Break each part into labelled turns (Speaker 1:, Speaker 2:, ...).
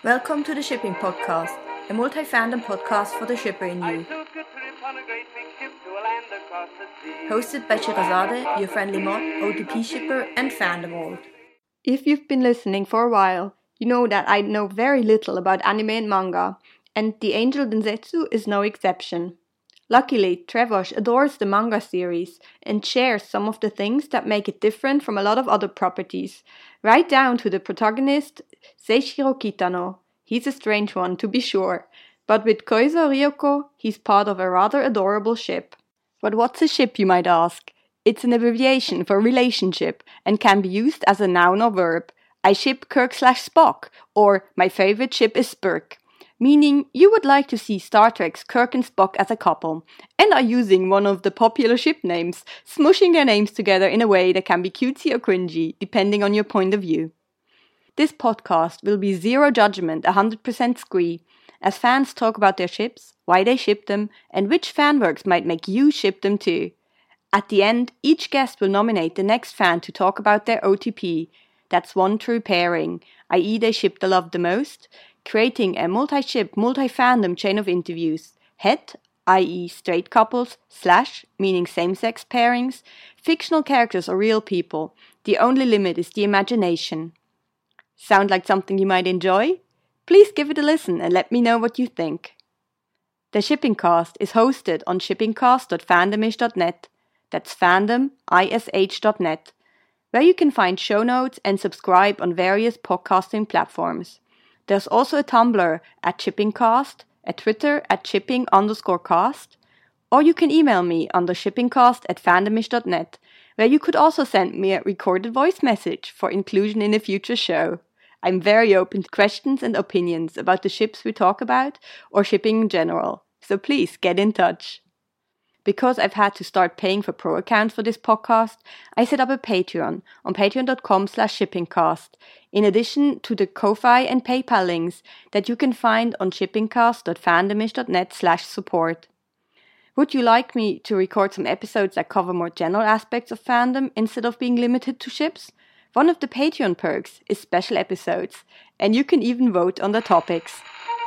Speaker 1: Welcome to the Shipping Podcast, a multi-fandom podcast for the shipper in you. Hosted by Shirazade, your friendly mod, OTP shipper and fandom old. If you've been listening for a while, you know that I know very little about anime and manga, and The Angel Densetsu is no exception. Luckily, Trevosh adores the manga series and shares some of the things that make it different from a lot of other properties, right down to the protagonist, Seishiro Kitano. He's a strange one, to be sure, but with Koizo Ryoko, he's part of a rather adorable ship. But what's a ship, you might ask? It's an abbreviation for relationship and can be used as a noun or verb. I ship Kirk/Spock, or my favorite ship is Spurk. Meaning you would like to see Star Trek's Kirk and Spock as a couple, and are using one of the popular ship names, smushing their names together in a way that can be cutesy or cringy, depending on your point of view. This podcast will be zero judgment, 100% scree, as fans talk about their ships, why they ship them, and which fanworks might make you ship them too. At the end, each guest will nominate the next fan to talk about their OTP, that's one true pairing, i.e. they ship the love the most, creating a multi-ship, multi-fandom chain of interviews. Het, i.e. straight couples, / meaning same-sex pairings, fictional characters or real people. The only limit is the imagination. Sound like something you might enjoy? Please give it a listen and let me know what you think. The Shipping Cast is hosted on shippingcast.fandomish.net. That's fandom.ish.net, where you can find show notes and subscribe on various podcasting platforms. There's also a Tumblr at ShippingCast, a Twitter at shipping_cast, or you can email me on the shippingcast@fandomish.net, where you could also send me a recorded voice message for inclusion in a future show. I'm very open to questions and opinions about the ships we talk about, or shipping in general, so please get in touch. Because I've had to start paying for pro accounts for this podcast, I set up a Patreon on patreon.com/shippingcast, in addition to the Ko-Fi and PayPal links that you can find on shippingcast.fandomish.net/support. Would you like me to record some episodes that cover more general aspects of fandom instead of being limited to ships? One of the Patreon perks is special episodes, and you can even vote on the topics.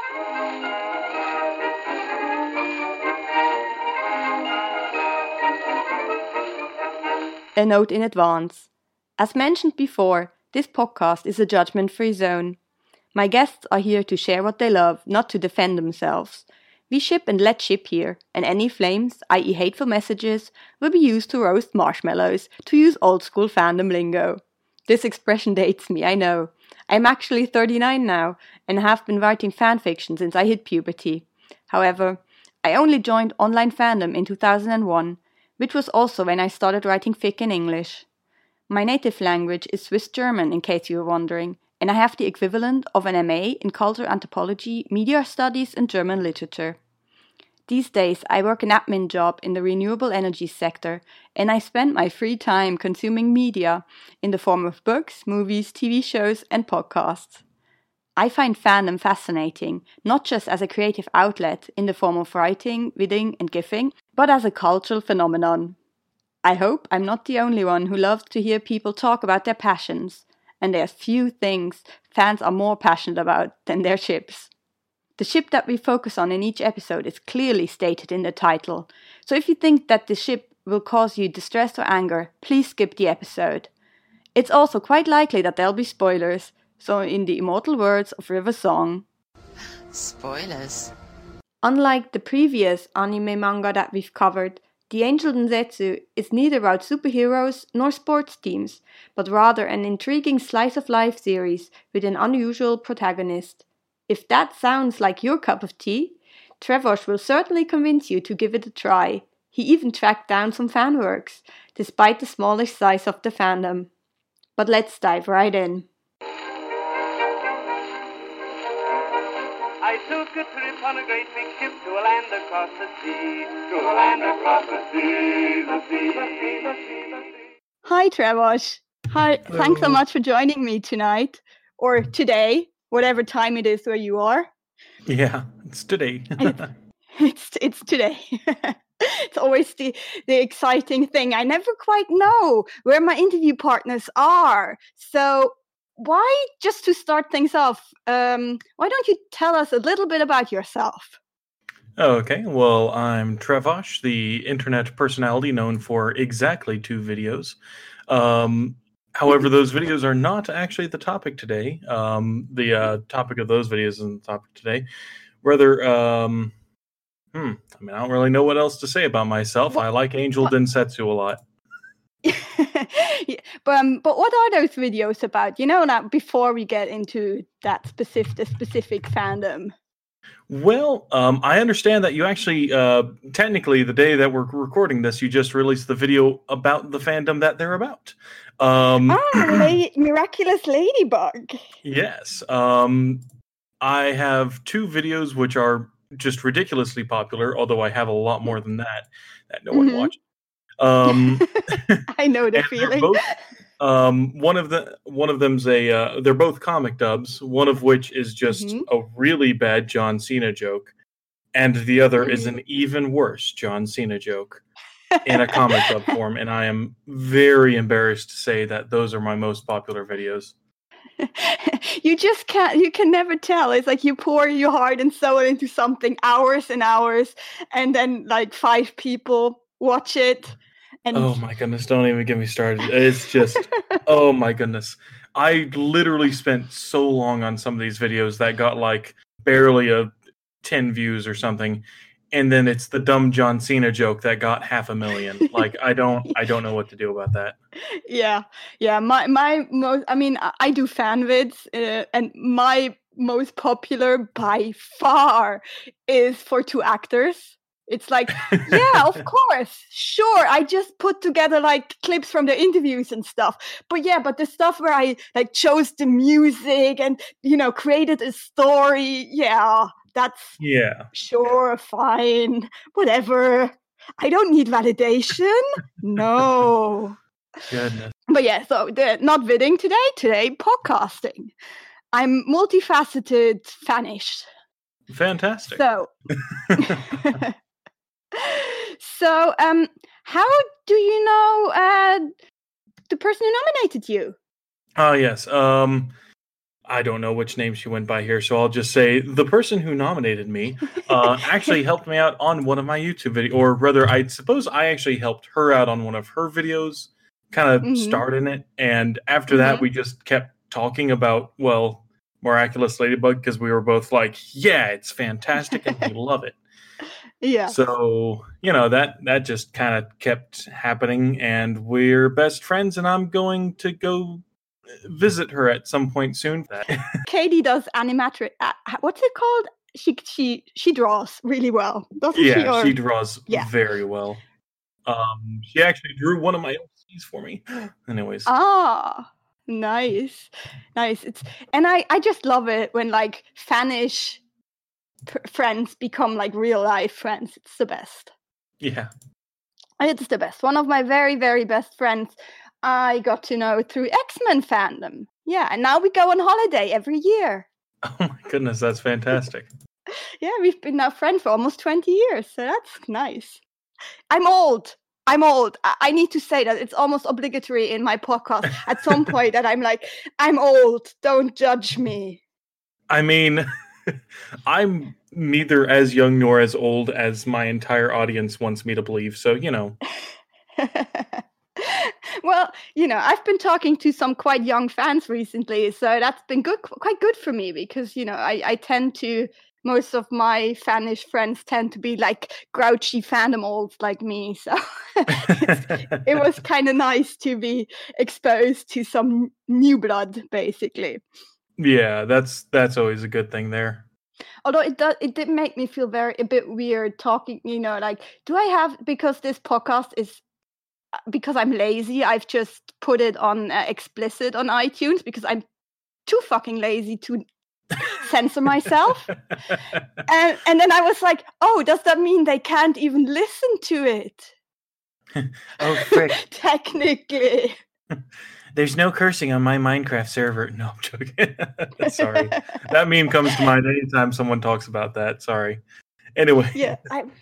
Speaker 1: A note in advance. As mentioned before, this podcast is a judgment-free zone. My guests are here to share what they love, not to defend themselves. We ship and let ship here, and any flames, i.e. hateful messages, will be used to roast marshmallows, to use old-school fandom lingo. This expression dates me, I know. I'm actually 39 now, and have been writing fanfiction since I hit puberty. However, I only joined online fandom in 2001, which was also when I started writing fic in English. My native language is Swiss German, in case you were wondering, and I have the equivalent of an MA in Cultural Anthropology, Media Studies and German Literature. These days I work an admin job in the renewable energy sector, and I spend my free time consuming media in the form of books, movies, TV shows and podcasts. I find fandom fascinating, not just as a creative outlet in the form of writing, reading and gifting, but as a cultural phenomenon. I hope I'm not the only one who loves to hear people talk about their passions, and there's few things fans are more passionate about than their ships. The ship that we focus on in each episode is clearly stated in the title, so if you think that the ship will cause you distress or anger, please skip the episode. It's also quite likely that there'll be spoilers, so in the immortal words of River Song,
Speaker 2: spoilers.
Speaker 1: Unlike the previous anime manga that we've covered, The Angel Densetsu is neither about superheroes nor sports teams, but rather an intriguing slice-of-life series with an unusual protagonist. If that sounds like your cup of tea, Trevosh will certainly convince you to give it a try. He even tracked down some fanworks, despite the smallish size of the fandom. But let's dive right in.
Speaker 3: I took a trip on a great big ship to a land across the sea, to a land across the sea, the sea, the sea, the sea, the sea.
Speaker 1: Hi, Trevosh. Hi, thanks so much for joining me tonight, or today, whatever time it is where you are.
Speaker 4: Yeah, it's today.
Speaker 1: It's today. It's always the exciting thing. I never quite know where my interview partners are. So why, just to start things off, why don't you tell us a little bit about yourself?
Speaker 4: Okay, well, I'm Trevosh, the internet personality known for exactly 2 videos. However, those videos are not actually the topic today. The topic of those videos isn't the topic today. Rather, I don't really know what else to say about myself. I like Angel Densetsu a lot.
Speaker 1: Yeah, but what are those videos about? Now before we get into that specific fandom.
Speaker 4: Well, I understand that you actually, technically, the day that we're recording this, you just released the video about the fandom that they're about.
Speaker 1: Miraculous Ladybug.
Speaker 4: Yes. I have 2 videos which are just ridiculously popular, although I have a lot more than that no one watches.
Speaker 1: I know the feeling.
Speaker 4: Both, one of them's they're both comic dubs, one of which is just a really bad John Cena joke, and the other is an even worse John Cena joke in a comic dub form, and I am very embarrassed to say that those are my most popular videos.
Speaker 1: You can never tell. It's like you pour your heart and soul into something hours and hours, and then like 5 people watch it. And
Speaker 4: oh my goodness, don't even get me started. It's just, oh my goodness. I literally spent so long on some of these videos that got like barely 10 views or something. And then it's the dumb John Cena joke that got 500,000. Like, I don't know what to do about that.
Speaker 1: Yeah. My most, I do fan vids, and my most popular by far is for 2 actors. It's like, yeah, of course, sure. I just put together like clips from the interviews and stuff. But the stuff where I like chose the music and, created a story. Yeah, that's sure, fine, whatever. I don't need validation. No.
Speaker 4: Goodness.
Speaker 1: But yeah, so not vidding today podcasting. I'm multifaceted fanish.
Speaker 4: Fantastic.
Speaker 1: So, how do you know the person who nominated you?
Speaker 4: Oh, yes. I don't know which name she went by here, so I'll just say the person who nominated me actually helped me out on one of my YouTube videos, or rather, I suppose I actually helped her out on one of her videos, kind of started it, and after that, we just kept talking about, well, Miraculous Ladybug, because we were both like, yeah, it's fantastic, and we love it.
Speaker 1: Yeah.
Speaker 4: So, that just kind of kept happening, and we're best friends, and I'm going to go visit her at some point soon.
Speaker 1: Katie does animatrix. What's it called? She draws really well, doesn't she?
Speaker 4: Yeah, she draws very well. She actually drew one of my LCs for me. Anyways.
Speaker 1: Ah, nice. And I just love it when like fanish friends become like real life friends. It's the best.
Speaker 4: Yeah,
Speaker 1: it's the best. One of my very, very best friends I got to know through X-Men fandom. Yeah, and now we go on holiday every year.
Speaker 4: Oh my goodness, that's fantastic.
Speaker 1: Yeah, we've been now friends for almost 20 years, so that's nice. I'm old. I need to say that it's almost obligatory in my podcast at some point that I'm like, I'm old. Don't judge me.
Speaker 4: I mean, I'm neither as young nor as old as my entire audience wants me to believe, so,
Speaker 1: Well, I've been talking to some quite young fans recently, so that's been quite good for me because, I tend to, most of my fanish friends tend to be like grouchy fandom olds like me, so it was kind of nice to be exposed to some new blood, basically.
Speaker 4: Yeah, that's always a good thing there.
Speaker 1: Although it did make me feel a bit weird talking, like, do I have, because this podcast is, because I'm lazy, I've just put it on explicit on iTunes because I'm too fucking lazy to censor myself. And then I was like, oh, does that mean they can't even listen to it?
Speaker 4: Oh, frick.
Speaker 1: Technically.
Speaker 4: There's no cursing on my Minecraft server. No, I'm joking. Sorry. That meme comes to mind anytime someone talks about that. Sorry. Anyway.
Speaker 1: Yeah,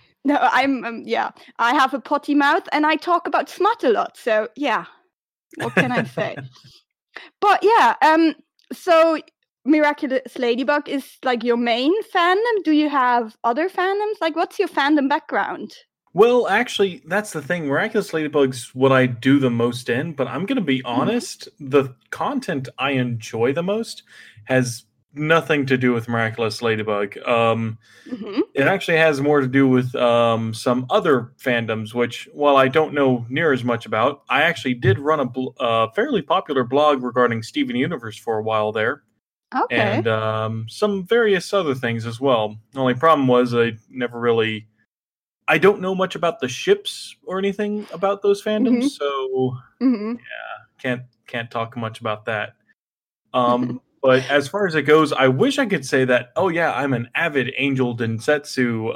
Speaker 1: I have a potty mouth and I talk about smut a lot. So, yeah. What can I say? But, yeah, So Miraculous Ladybug is like your main fandom? Do you have other fandoms? Like, what's your fandom background?
Speaker 4: Well, actually, that's the thing. Miraculous Ladybug's what I do the most in, but I'm going to be honest, the content I enjoy the most has nothing to do with Miraculous Ladybug. It actually has more to do with some other fandoms, which, while I don't know near as much about, I actually did run a fairly popular blog regarding Steven Universe for a while there.
Speaker 1: Okay.
Speaker 4: And some various other things as well. The only problem was I don't know much about the ships or anything about those fandoms, so yeah, can't talk much about that. But as far as it goes, I wish I could say that, oh yeah, I'm an avid Angel Densetsu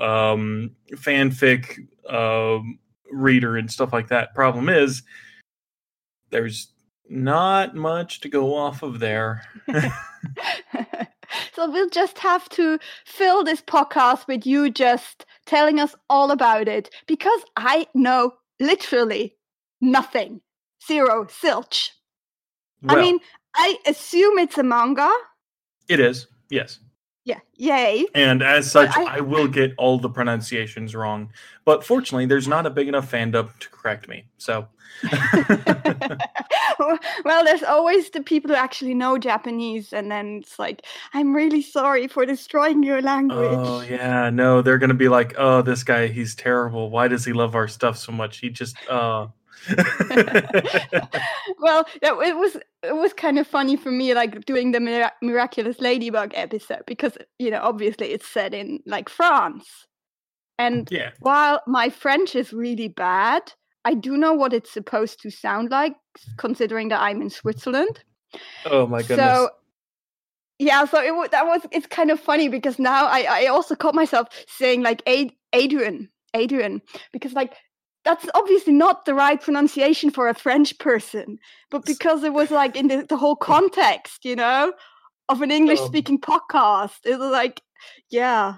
Speaker 4: fanfic reader and stuff like that. Problem is, there's not much to go off of there.
Speaker 1: So we'll just have to fill this podcast with you just telling us all about it, because I know literally nothing. Zero, zilch.
Speaker 4: Well,
Speaker 1: I mean, I assume it's a manga.
Speaker 4: It is, yes.
Speaker 1: Yeah, yay.
Speaker 4: And as such, I will get all the pronunciations wrong. But fortunately, there's not a big enough fandom to correct me. So,
Speaker 1: well, there's always the people who actually know Japanese, and then it's like, I'm really sorry for destroying your language.
Speaker 4: Oh, yeah, no, they're going to be like, oh, this guy, he's terrible. Why does he love our stuff so much? He just,
Speaker 1: Well, it was kind of funny for me, like doing the Miraculous Ladybug episode, because obviously it's set in like France, and while my French is really bad, I do know what it's supposed to sound like, considering that I'm in Switzerland.
Speaker 4: Oh my goodness!
Speaker 1: So yeah, so it's kind of funny, because now I also caught myself saying like Adrian, because like, that's obviously not the right pronunciation for a French person, but because it was like in the whole context, of an English-speaking podcast, it was like, yeah.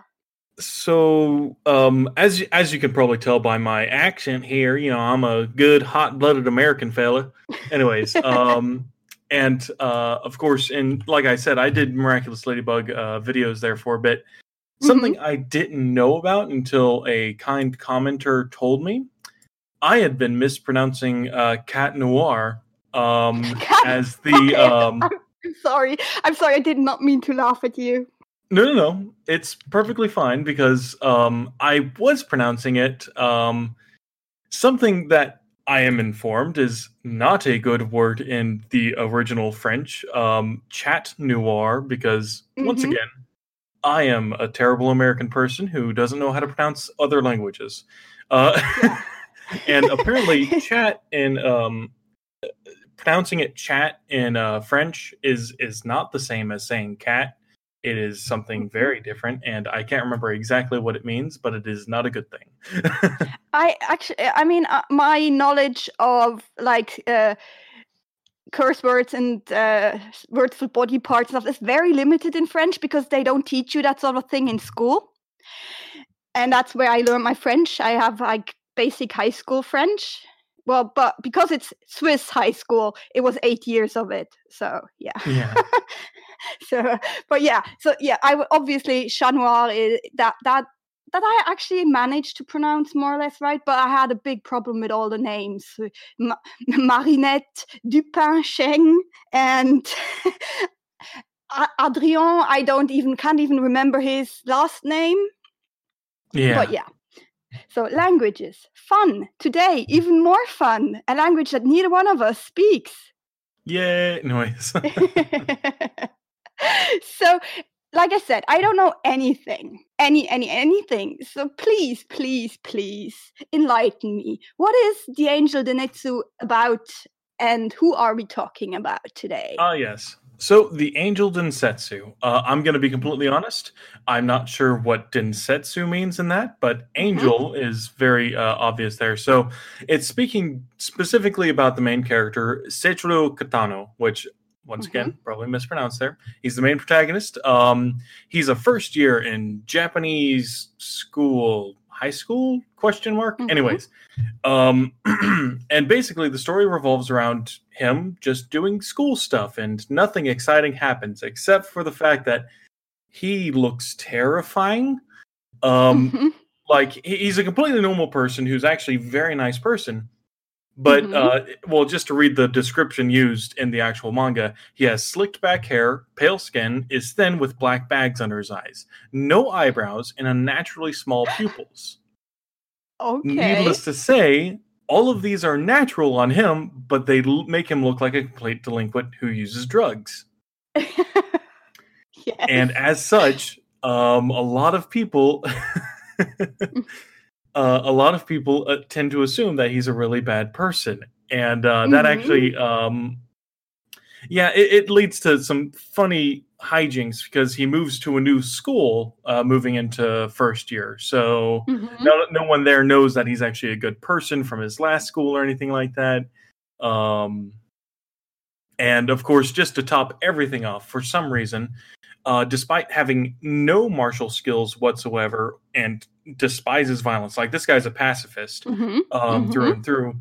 Speaker 4: So, as you can probably tell by my accent here, I'm a good hot-blooded American fella. Anyways, and of course, and like I said, I did Miraculous Ladybug videos there for a bit. Something I didn't know about until a kind commenter told me. I had been mispronouncing Cat Noir as the.
Speaker 1: I'm sorry. I did not mean to laugh at you.
Speaker 4: No. It's perfectly fine, because I was pronouncing it something that I am informed is not a good word in the original French, Chat Noir, because once again, I am a terrible American person who doesn't know how to pronounce other languages. And apparently, chat in pronouncing it chat in French is not the same as saying cat. It is something very different, and I can't remember exactly what it means, but it is not a good thing.
Speaker 1: I mean, my knowledge of like curse words and words for body parts and stuff is very limited in French, because they don't teach you that sort of thing in school, and that's where I learned my French. I have like basic high school French. Well, but because it's Swiss high school, it was 8 years of it. So yeah. So I obviously Chat Noir is that I actually managed to pronounce more or less right, but I had a big problem with all the names. Marinette, Dupin, Cheng, and Adrien. I can't even remember his last name.
Speaker 4: Yeah.
Speaker 1: But yeah. So languages, fun. Today, even more fun. A language that neither one of us speaks.
Speaker 4: Yay, noise.
Speaker 1: So, like I said, I don't know anything. Anything. So please enlighten me. What is the Angel Densetsu about, and who are we talking about today?
Speaker 4: Yes. So the Angel Densetsu. I'm going to be completely honest. I'm not sure what Densetsu means in that, but Angel is very obvious there. So it's speaking specifically about the main character, Seiichiro Kitano, which, once again, probably mispronounced there. He's the main protagonist. He's a first year in Japanese school, high school? Question mark.
Speaker 1: Mhm.
Speaker 4: Anyways, and basically the story revolves around him just doing school stuff, and nothing exciting happens except for the fact that he looks terrifying.
Speaker 1: Mhm.
Speaker 4: Like he's a completely normal person who's actually a very nice person. But, well, just to read the description used in the actual manga, he has slicked back hair, pale skin, is thin with black bags under his eyes, no eyebrows, and unnaturally small pupils.
Speaker 1: Okay.
Speaker 4: Needless to say, all of these are natural on him, but they make him look like a complete delinquent who uses drugs.
Speaker 1: Yes.
Speaker 4: And as such, a lot of people... a lot of people tend to assume that he's a really bad person, and that actually, it leads to some funny hijinks because he moves to a new school, moving into first year. So no one there knows that he's actually a good person from his last school or anything like that. And of course, just to top everything off, for some reason, despite having no martial skills whatsoever and despises violence, like this guy's a pacifist through and through,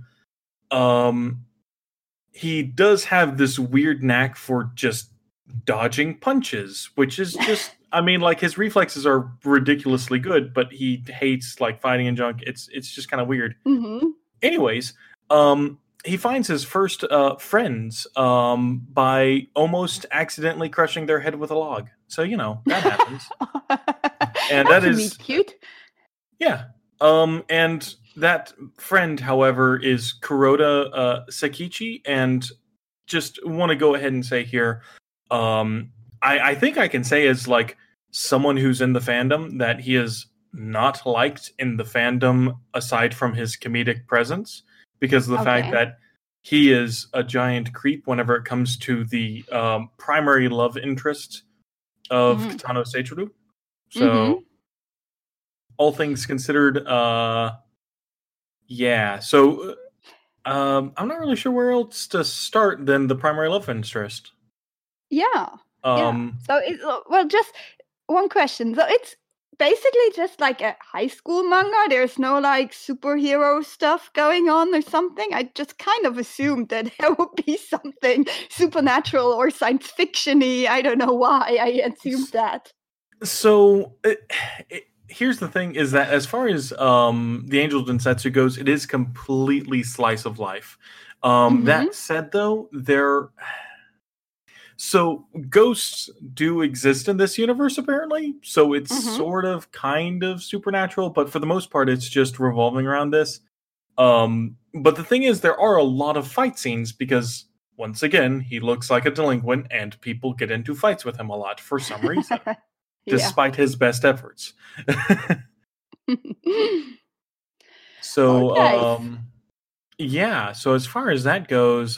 Speaker 4: he does have this weird knack for just dodging punches, which is just, I mean, like his reflexes are ridiculously good, but he hates like fighting and junk. It's just kind of weird. Anyways, he finds his first friends by almost accidentally crushing their head with a log. So, you know, that happens. And that is
Speaker 1: cute.
Speaker 4: Yeah. And that friend, however, is Kuroda Sakichi. And just want to go ahead and say here, I think I can say as like someone who's in the fandom that he is not liked in the fandom aside from his comedic presence, because of the fact that he is a giant creep whenever it comes to the primary love interest of Kitano Seichiro. So, all things considered, yeah. So, I'm not really sure where else to start than the primary love interest.
Speaker 1: Yeah. So, just one question. So, it's basically just like a high school manga. There's no like superhero stuff going on or something. I just kind of assumed that there would be something supernatural or science fiction-y. I don't know why I assumed that.
Speaker 4: So here's the thing: is that as far as the Angel Densetsu goes, it is completely slice of life. That said, though, So ghosts do exist in this universe, apparently. So it's sort of kind of supernatural, but for the most part, it's just revolving around this. But the thing is, there are a lot of fight scenes because, once again, he looks like a delinquent and people get into fights with him a lot for some reason, despite his best efforts. So, yeah. So as far as that goes,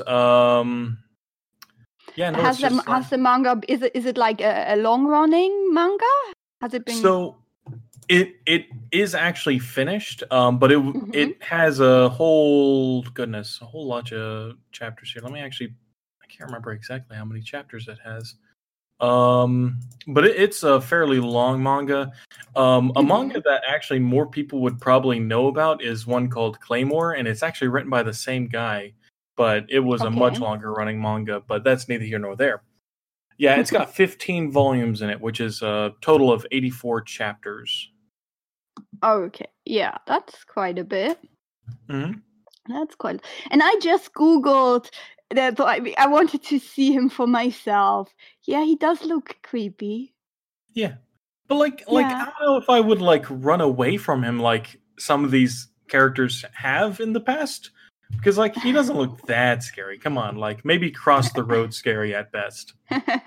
Speaker 4: yeah, no,
Speaker 1: has the manga, is it like a long running manga? Has it been? So
Speaker 4: it is actually finished, but it has a whole lot of chapters here. I can't remember exactly how many chapters it has. But it's a fairly long manga. A manga that actually more people would probably know about is one called Claymore, and it's actually written by the same guy. But it was a much longer running manga, but that's neither here nor there. Yeah, it's got 15 volumes in it, which is a total of 84 chapters.
Speaker 1: Okay, yeah, that's quite a bit. That's quite... And I just Googled that. I wanted to see him for myself. Yeah, he does look creepy.
Speaker 4: Yeah. But I don't know if I would run away from him like some of these characters have in the past. Because, he doesn't look that scary. Come on, maybe cross the road scary at best.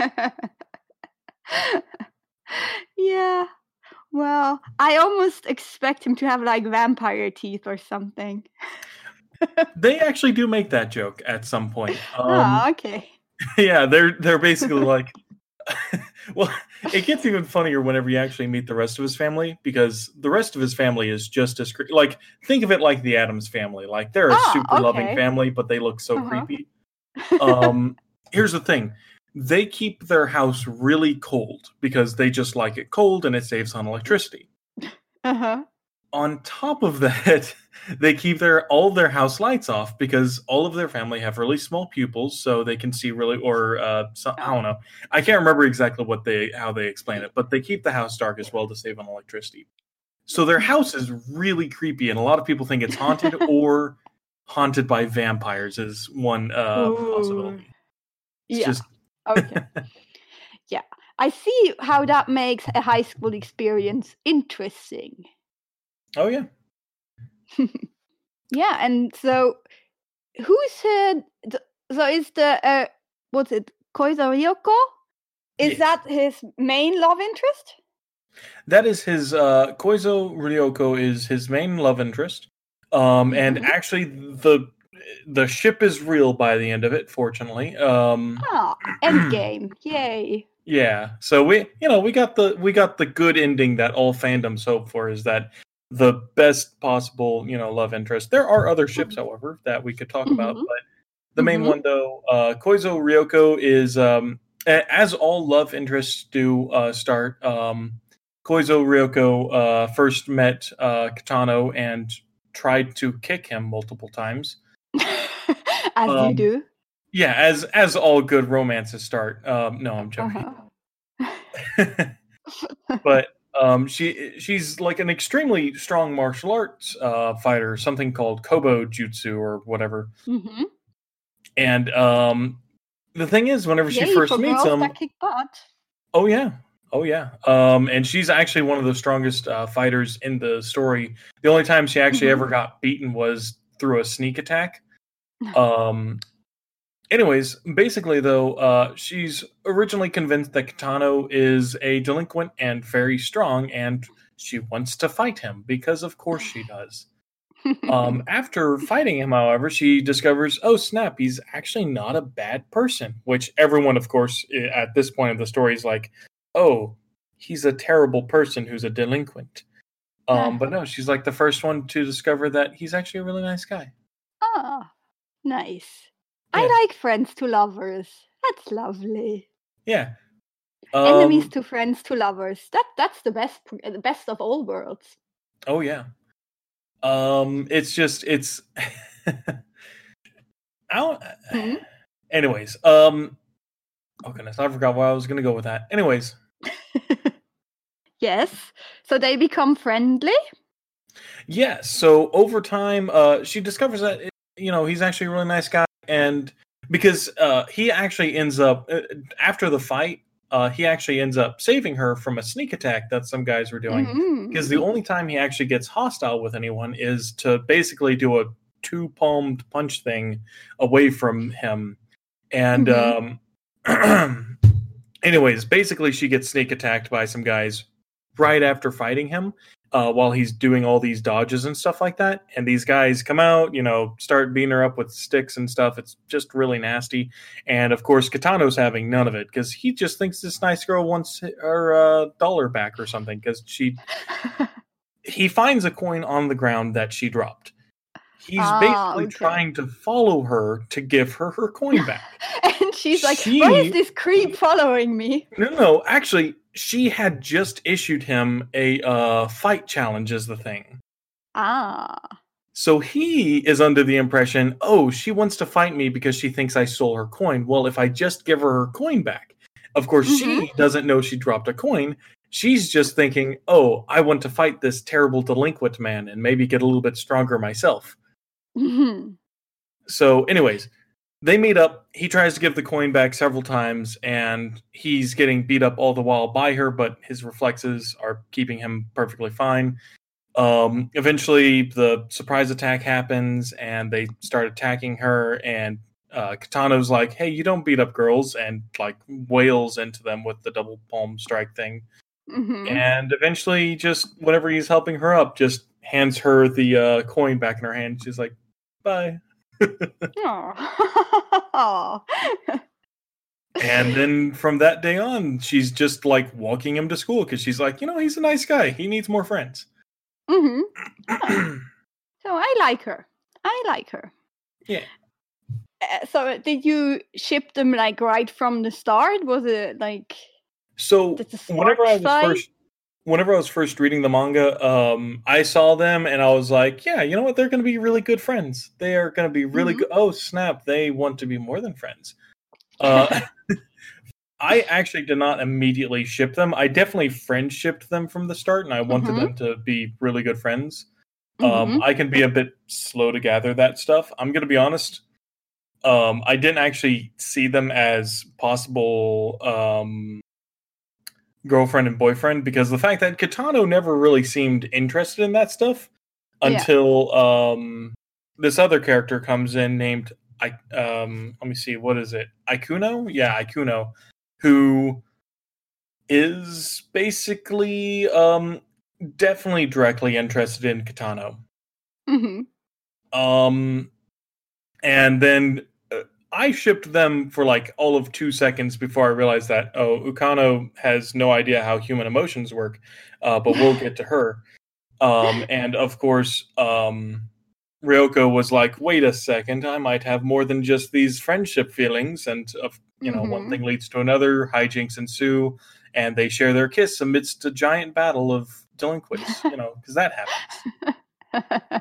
Speaker 1: Yeah. Well, I almost expect him to have, vampire teeth or something.
Speaker 4: They actually do make that joke at some point.
Speaker 1: Okay.
Speaker 4: Yeah, they're basically well, it gets even funnier whenever you actually meet the rest of his family, because the rest of his family is just as think of it like the Addams family. They're a super loving family, but they look so creepy. Here's the thing. They keep their house really cold because they just like it cold and it saves on electricity. on top of that, they keep all their house lights off because all of their family have really small pupils, so they can see really, or I don't know. I can't remember exactly how they explain it, but they keep the house dark as well to save on electricity. So their house is really creepy, and a lot of people think it's haunted or haunted by vampires is one possibility. It's just
Speaker 1: okay. Yeah, I see how that makes a high school experience interesting.
Speaker 4: Oh yeah.
Speaker 1: Yeah, and so who's so is the what's it, Koizo Ryoko? Is that his main love interest?
Speaker 4: That is his Koizo Ryoko is his main love interest. And actually the ship is real by the end of it, fortunately.
Speaker 1: Endgame. Yay.
Speaker 4: Yeah. So we got the good ending that all fandoms hope for, is that the best possible, love interest. There are other ships, however, that we could talk about, but the main one though, Koizo Ryoko is as all love interests do start. Koizo Ryoko first met Kitano and tried to kick him multiple times.
Speaker 1: As you do.
Speaker 4: Yeah, as all good romances start. No, I'm joking. But she's like an extremely strong martial arts fighter, something called Kobo Jutsu or whatever. And the thing is, whenever she first meets him,
Speaker 1: that kick butt.
Speaker 4: Oh yeah. And she's actually one of the strongest fighters in the story. The only time she actually ever got beaten was through a sneak attack. Anyways, basically though, she's originally convinced that Kitano is a delinquent and very strong, and she wants to fight him because of course she does. After fighting him, however, she discovers, oh snap, he's actually not a bad person, which everyone, of course, at this point of the story is like, oh, he's a terrible person who's a delinquent. But no, she's like the first one to discover that he's actually a really nice guy.
Speaker 1: Ah, nice. Yeah. I like friends to lovers. That's lovely.
Speaker 4: Yeah.
Speaker 1: Enemies to friends to lovers. That's the best of all worlds.
Speaker 4: Oh yeah. It's anyways, oh goodness, I forgot where I was gonna go with that. Anyways.
Speaker 1: Yes. So they become friendly?
Speaker 4: Yes. So over time, she discovers that he's actually a really nice guy, and because he actually ends up after the fight, he actually ends up saving her from a sneak attack that some guys were doing. Because the only time he actually gets hostile with anyone is to basically do a two-palmed punch thing away from him, and anyways, basically she gets sneak attacked by some guys right after fighting him. While he's doing all these dodges and stuff like that. And these guys come out, start beating her up with sticks and stuff. It's just really nasty. And of course, Kitano's having none of it because he just thinks this nice girl wants her dollar back or something because he finds a coin on the ground that she dropped. He's basically trying to follow her to give her her coin back.
Speaker 1: And she's like, why is this creep following me?
Speaker 4: No, actually, she had just issued him a fight challenge as the thing. So he is under the impression, oh, she wants to fight me because she thinks I stole her coin. Well, if I just give her her coin back. Of course, she doesn't know she dropped a coin. She's just thinking, oh, I want to fight this terrible delinquent man and maybe get a little bit stronger myself. So anyways, they meet up. He tries to give the coin back several times, and he's getting beat up all the while by her, but his reflexes are keeping him perfectly fine. Eventually, the surprise attack happens, and they start attacking her, and Kitano's like, hey, you don't beat up girls, and like wails into them with the double palm strike thing. And eventually, just whenever he's helping her up, just hands her the coin back in her hand. She's like, bye. And then from that day on, she's just like walking him to school because she's like, he's a nice guy. He needs more friends.
Speaker 1: So I like her.
Speaker 4: Yeah.
Speaker 1: So did you ship them like right from the start? Was it like
Speaker 4: so whenever I was whenever I was first reading the manga, I saw them and I was like, yeah, you know what? They're going to be really good friends. They are going to be really good. Oh, snap. They want to be more than friends. I actually did not immediately ship them. I definitely friend-shipped them from the start, and I wanted them to be really good friends. I can be a bit slow to gather that stuff. I'm going to be honest. I didn't actually see them as possible girlfriend and boyfriend because the fact that Kitano never really seemed interested in that stuff until this other character comes in named let me see, what is it? Ikuno? Yeah, Ikuno, who is basically definitely directly interested in Kitano. And then I shipped them for like all of 2 seconds before I realized that, Ukano has no idea how human emotions work, but we'll get to her. And of course, Ryoko was like, wait a second, I might have more than just these friendship feelings. And, one thing leads to another, hijinks ensue, and they share their kiss amidst a giant battle of delinquents, because that happens.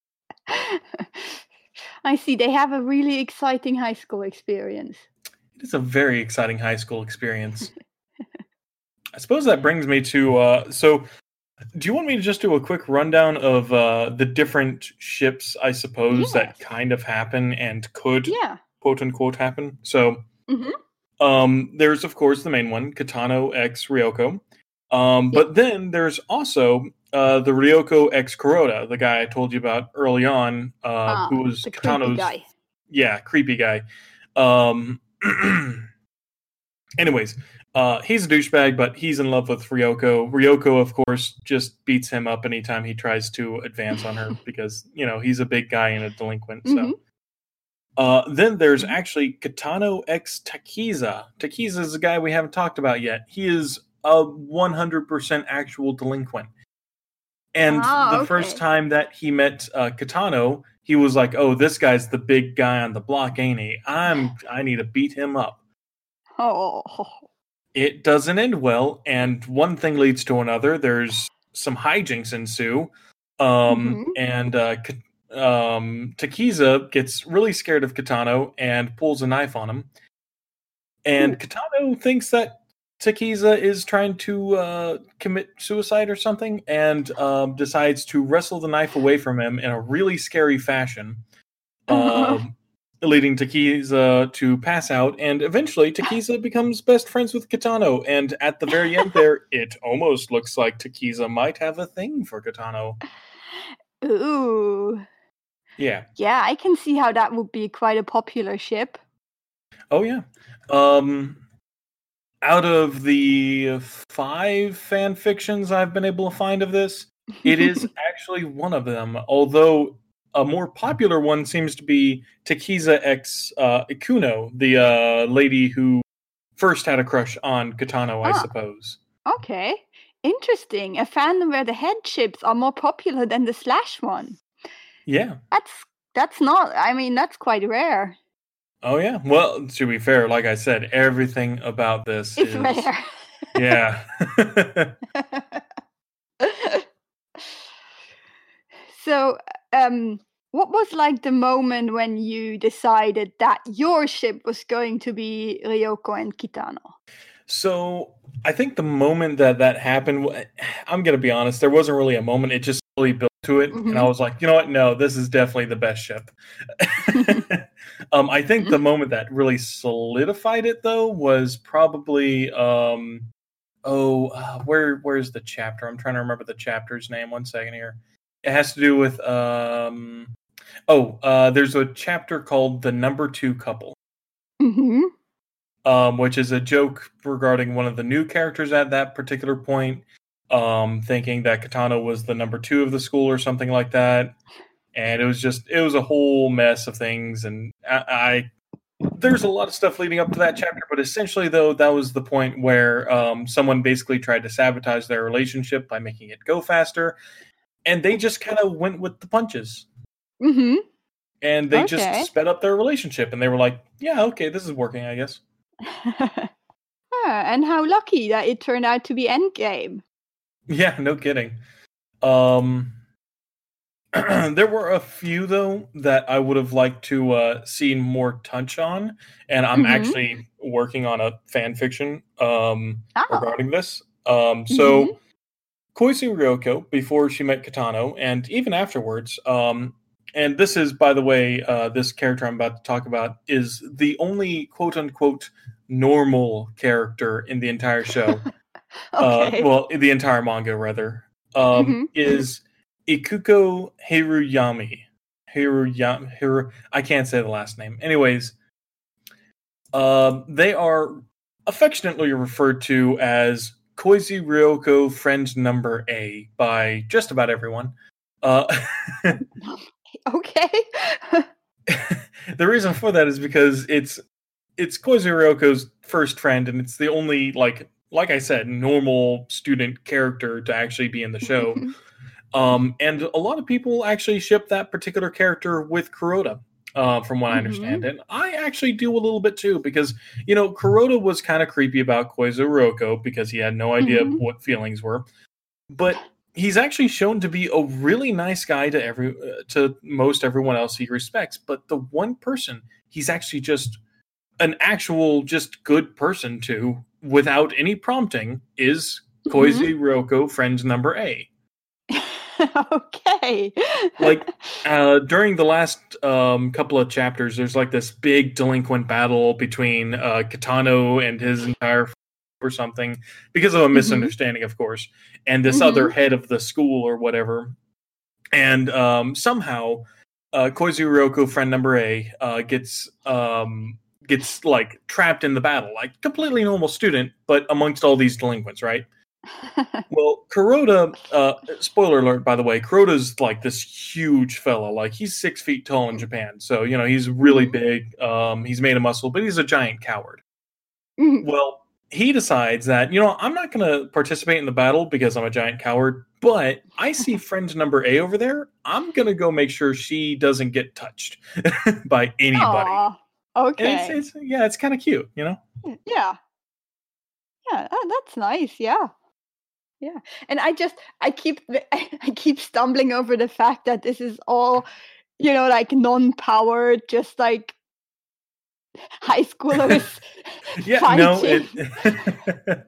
Speaker 1: I see. They have a really exciting high school experience.
Speaker 4: It is a very exciting high school experience. I suppose that brings me to... so, do you want me to just do a quick rundown of the different ships, I suppose, that kind of happen and could, quote-unquote, happen? So, there's, of course, the main one, Kitano x Ryoko. But then there's also... the Ryoko x Kuroda, the guy I told you about early on, who was
Speaker 1: the
Speaker 4: Kitano's...
Speaker 1: creepy guy.
Speaker 4: Yeah, creepy guy. Anyways, he's a douchebag, but he's in love with Ryoko. Ryoko, of course, just beats him up anytime he tries to advance on her because, he's a big guy and a delinquent. So, then there's actually Kitano x Takiza. Takiza is a guy we haven't talked about yet. He is a 100% actual delinquent. And the first time that he met Kitano, he was like, "Oh, this guy's the big guy on the block, ain't he? I need to beat him up."
Speaker 1: Oh.
Speaker 4: It doesn't end well, and one thing leads to another. There's some hijinks ensue, and Takiza gets really scared of Kitano and pulls a knife on him. And Kitano thinks that Takiza is trying to commit suicide or something, and decides to wrestle the knife away from him in a really scary fashion, leading Takiza to pass out, and eventually Takiza becomes best friends with Kitano, and at the very end there, it almost looks like Takiza might have a thing for Kitano.
Speaker 1: Ooh.
Speaker 4: Yeah.
Speaker 1: Yeah, I can see how that would be quite a popular ship.
Speaker 4: Oh, yeah. Out of the 5 fan fictions I've been able to find of this, it is actually one of them. Although a more popular one seems to be Takiza x Ikuno, the lady who first had a crush on Kitano, I suppose.
Speaker 1: Okay, interesting. A fandom where the head ships are more popular than the slash one.
Speaker 4: Yeah.
Speaker 1: That's not. I mean, that's quite rare.
Speaker 4: Oh, yeah. Well, to be fair, like I said, everything about this is
Speaker 1: rare.
Speaker 4: Yeah.
Speaker 1: So, what was like the moment when you decided that your ship was going to be Ryoko and Kitano?
Speaker 4: So, I think the moment that happened, I'm going to be honest, there wasn't really a moment. It just really built to it. And I was like, you know what? No, this is definitely the best ship. I think the moment that really solidified it, though, was probably, where's the chapter? I'm trying to remember the chapter's name. 1 second here. It has to do with, there's a chapter called The Number 2 Couple. Which is a joke regarding one of the new characters at that particular point, thinking that Kitano was the number 2 of the school or something like that. And it was a whole mess of things. And there's a lot of stuff leading up to that chapter, but essentially, though, that was the point where someone basically tried to sabotage their relationship by making it go faster. And they just kind of went with the punches.
Speaker 1: Mm-hmm.
Speaker 4: And they just sped up their relationship. And they were like, yeah, okay, this is working, I guess.
Speaker 1: And how lucky that it turned out to be Endgame.
Speaker 4: Yeah, no kidding. Um, there were a few though that I would have liked to seen more touch on, and I'm
Speaker 1: Mm-hmm.
Speaker 4: actually working on a fan fiction
Speaker 1: Oh.
Speaker 4: regarding this.
Speaker 1: Mm-hmm.
Speaker 4: So Koizu Ryoko, before she met Kitano, and even afterwards, and this is, by the way, this character I'm about to talk about is the only quote unquote normal character in the entire show.
Speaker 1: Okay.
Speaker 4: Well, the entire manga rather,
Speaker 1: Mm-hmm.
Speaker 4: is Ikuko Hiruyami. I can't say the last name. Anyways, they are affectionately referred to as Koizu Ryoko Friend Number A by just about everyone. Uh,
Speaker 1: Okay.
Speaker 4: the reason for that is because it's Koizu Ryoko's first friend, and it's the only like I said, normal student character to actually be in the show. And a lot of people actually ship that particular character with Kuroda, from what I understand.
Speaker 1: Mm-hmm.
Speaker 4: And I actually do a little bit too, because, Kuroda was kind of creepy about Koizu Ryoko because he had no idea
Speaker 1: Mm-hmm.
Speaker 4: what feelings were. But he's actually shown to be a really nice guy to most everyone else he respects. But the one person he's actually just an actual just good person to, without any prompting, is Koizu Ryoko Friend Number A.
Speaker 1: Okay.
Speaker 4: Like during the last couple of chapters, there's like this big delinquent battle between Kitano and his entire or something, because of a misunderstanding, of course, and this other head of the school or whatever. And somehow Koizu Ryoko Friend Number A gets like trapped in the battle, like completely normal student, but amongst all these delinquents, right? Well, Kuroda, spoiler alert, by the way, Kuroda's like this huge fella. Like, he's 6 feet tall in Japan. So, he's really big. He's made of muscle, but he's a giant coward. Well, he decides that, I'm not going to participate in the battle because I'm a giant coward, but I see friend number A over there. I'm going to go make sure she doesn't get touched by anybody.
Speaker 1: Aw, okay.
Speaker 4: And it's kind of cute,
Speaker 1: Yeah. Yeah, that's nice. Yeah. Yeah. And I keep stumbling over the fact that this is all, like non-powered, just like high schoolers
Speaker 4: Yeah,
Speaker 1: fighting.
Speaker 4: no,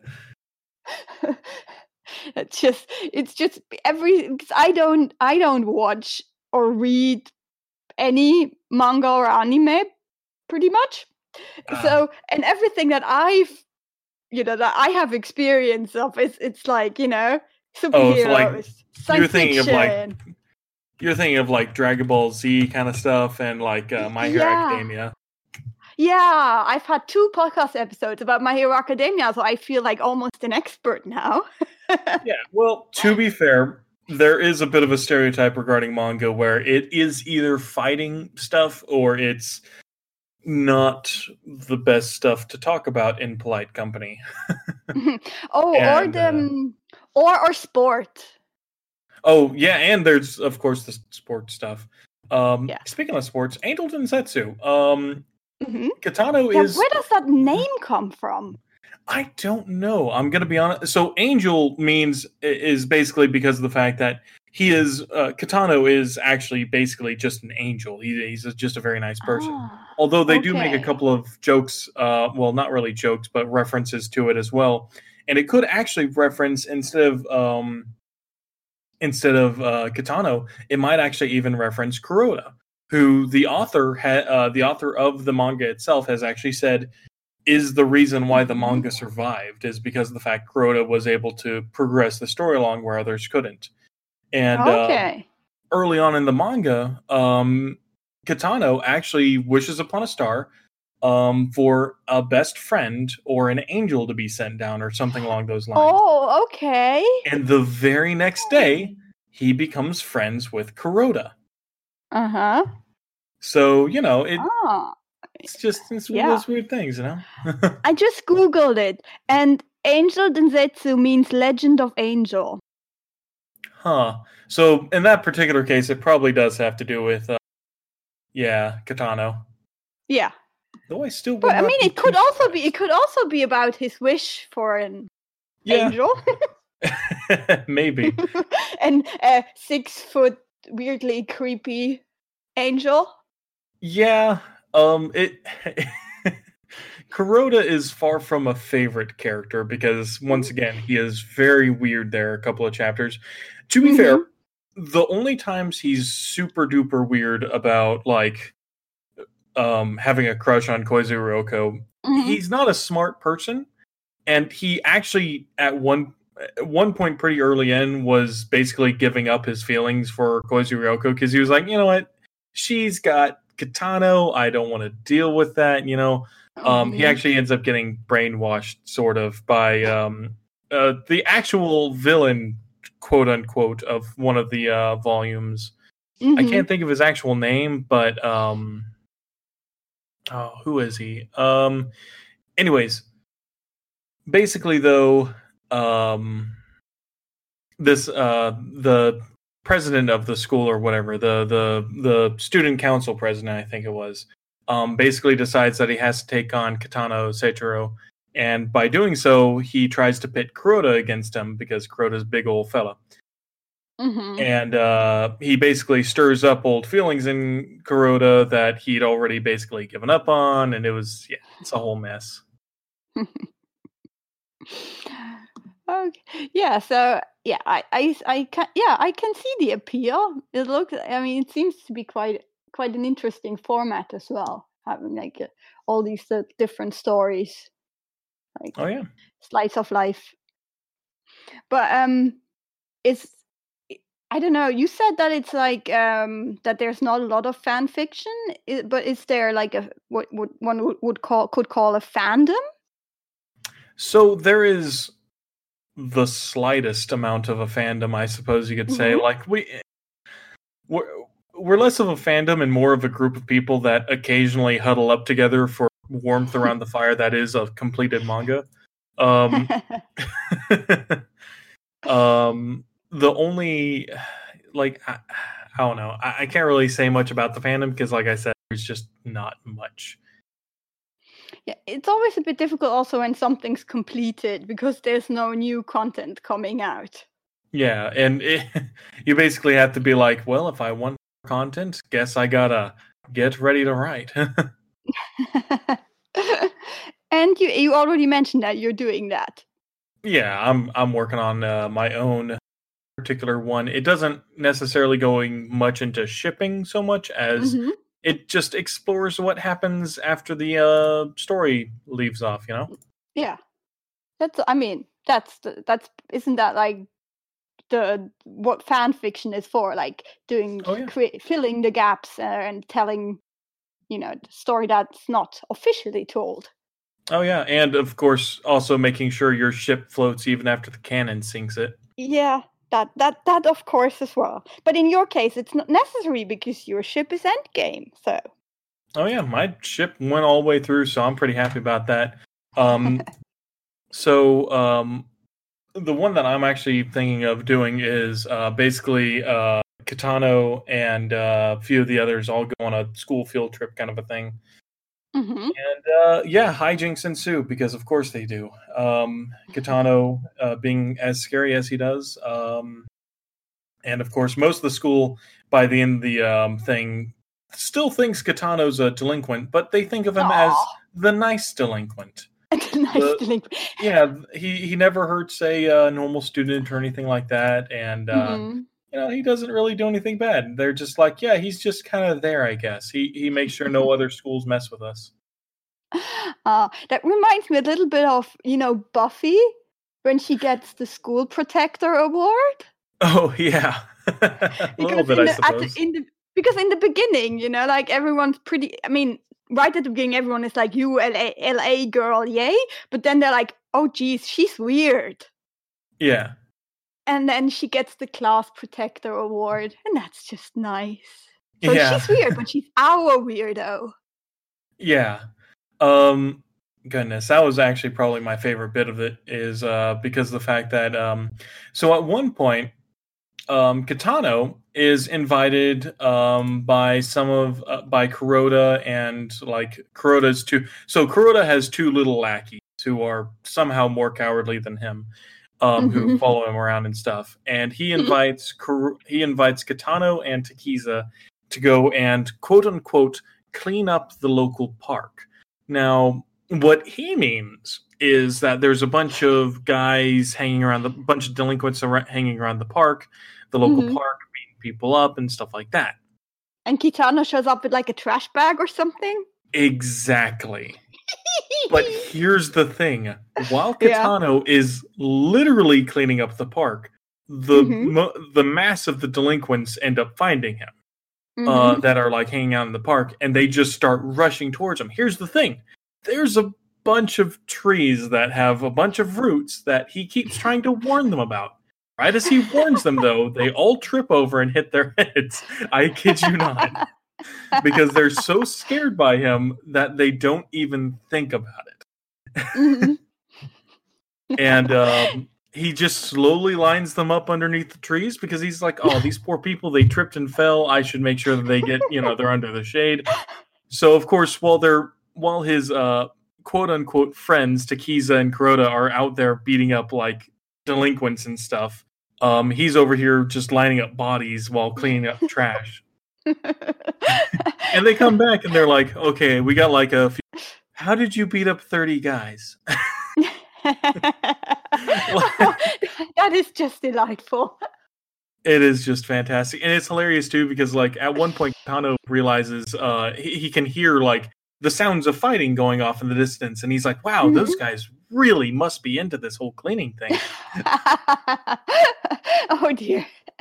Speaker 1: it's just because I don't watch or read any manga or anime pretty much. So, and everything that that I have experience of it's like, superheroes, science fiction.
Speaker 4: You're thinking of like Dragon Ball Z kind of stuff and like My Hero Academia.
Speaker 1: Yeah, I've had 2 podcast episodes about My Hero Academia, so I feel like almost an expert now.
Speaker 4: Yeah, well, to be fair, there is a bit of a stereotype regarding manga where it is either fighting stuff or it's not the best stuff to talk about in polite company.
Speaker 1: Or sport.
Speaker 4: Oh, yeah, and there's, of course, the sports stuff. Speaking of sports, Angel Densetsu. Kitano is...
Speaker 1: Where does that name come from?
Speaker 4: I don't know. I'm going to be honest. So Angel is basically because of the fact that he is... Kitano is actually basically just an angel. He's just a very nice person. Although they do make a couple of jokes, well, not really jokes, but references to it as well. And it could actually reference, instead of Kitano, it might actually even reference Kuroda, who the author of the manga itself has actually said is the reason why the manga survived, is because of the fact Kuroda was able to progress the story along where others couldn't. And early on in the manga, Kitano actually wishes upon a star for a best friend or an angel to be sent down or something along those lines.
Speaker 1: Oh, okay.
Speaker 4: And the very next day, he becomes friends with Kuroda.
Speaker 1: Uh-huh.
Speaker 4: So, it's one of those weird things,
Speaker 1: I just Googled it, and Angel Densetsu means Legend of Angel.
Speaker 4: Huh. So, in that particular case, it probably does have to do with, Kitano.
Speaker 1: Yeah.
Speaker 4: Though I still...
Speaker 1: But, I mean, it could also be about his wish for an angel.
Speaker 4: Maybe.
Speaker 1: And a 6-foot weirdly creepy angel.
Speaker 4: Yeah. It Kuroda is far from a favorite character because once again he is very weird there a couple of chapters. To be fair, the only times he's super duper weird about like having a crush on Koizuru Ryoko, he's not a smart person, and he actually at one point pretty early in was basically giving up his feelings for Koizuru Ryoko because he was like, you know what, she's got Kitano, I don't want to deal with that, you know. He actually ends up getting brainwashed sort of by the actual villain, quote unquote, of one of the volumes. I can't think of his actual name, but who is he? Anyways, basically though, this the president of the school or whatever, the student council president, I think it was, basically decides that he has to take on Kitano Seichiro, and by doing so, he tries to pit Kuroda against him because Kuroda's a big old fella. And he basically stirs up old feelings in Kuroda that he'd already basically given up on, and it's a whole mess.
Speaker 1: Okay. Yeah, so yeah, I can see the appeal. It seems to be quite an interesting format as well, having like all these different stories, like slice of life. But it's, I don't know, you said that it's like that there's not a lot of fan fiction, but is there like what one could call a fandom?
Speaker 4: So there is the slightest amount of a fandom, I suppose you could say. Like we're less of a fandom and more of a group of people that occasionally huddle up together for warmth around the fire that is a completed manga. The only, like, I don't know, I can't really say much about the fandom because, like I said, there's just not much.
Speaker 1: Yeah, it's always a bit difficult also when something's completed because there's no new content coming out.
Speaker 4: Yeah, and you basically have to be like, well, if I want content, guess I gotta get ready to write.
Speaker 1: And you already mentioned that you're doing that.
Speaker 4: Yeah, I'm working on my own particular one. It doesn't necessarily going much into shipping so much as it just explores what happens after the story leaves off, you know?
Speaker 1: Yeah. Isn't that like what fan fiction is for, like doing filling the gaps and telling, you know, the story that's not officially told.
Speaker 4: Oh yeah, and of course also making sure your ship floats even after the canon sinks it.
Speaker 1: Yeah, that of course as well. But in your case, it's not necessary because your ship is endgame. So.
Speaker 4: Oh yeah, my ship went all the way through, so I'm pretty happy about that. The one that I'm actually thinking of doing is basically Kitano and a few of the others all go on a school field trip kind of a thing. And hijinks ensue because of course they do. Kitano being as scary as he does. And of course most of the school by the end of the thing still thinks Kitano's a delinquent, but they think of him as the nice delinquent.
Speaker 1: Delinquent.
Speaker 4: Yeah, he never hurts a normal student or anything like that, and you know, he doesn't really do anything bad. They're just like, yeah, he's just kind of there, I guess. He makes sure no other schools mess with us.
Speaker 1: That reminds me a little bit of, you know, Buffy when she gets the school protector award.
Speaker 4: Oh yeah, a little bit, I suppose.
Speaker 1: Because in the beginning, you know, like everyone's pretty. I mean, right at the beginning, everyone is like, "You LA girl, yay!" But then they're like, "Oh, geez, she's weird."
Speaker 4: Yeah.
Speaker 1: And then she gets the class protector award, and that's just nice. So she's weird, but she's our weirdo.
Speaker 4: Yeah. Goodness, that was actually probably my favorite bit of it is because of the fact that so at one point Kitano is invited by some of by Kuroda and like Kuroda's two. So Kuroda has two little lackeys who are somehow more cowardly than him. who follow him around and stuff. And he invites Kitano and Takiza to go and quote unquote clean up the local park. Now, what he means is that there's a bunch of guys bunch of delinquents hanging around the park, the local park, beating people up and stuff like that.
Speaker 1: And Kitano shows up with like a trash bag or something?
Speaker 4: Exactly. But here's the thing. While Kitano is literally cleaning up the park, the mass of the delinquents end up finding him that are like hanging out in the park, and they just start rushing towards him. Here's the thing. There's a bunch of trees that have a bunch of roots that he keeps trying to warn them about. Right as he warns them, though, they all trip over and hit their heads. I kid you not. Because they're so scared by him that they don't even think about it. And he just slowly lines them up underneath the trees because he's like, oh, these poor people, they tripped and fell. I should make sure that they get, they're under the shade. So, of course, while his quote-unquote friends, Takiza and Kuroda, are out there beating up, like, delinquents and stuff, he's over here just lining up bodies while cleaning up trash. And they come back and they're like, okay, we got like a few. How did you beat up 30 guys?
Speaker 1: That is just delightful.
Speaker 4: It is just fantastic. And it's hilarious too, because like at one point Tano realizes he can hear like the sounds of fighting going off in the distance, and he's like, wow, those guys really must be into this whole cleaning thing.
Speaker 1: Oh dear.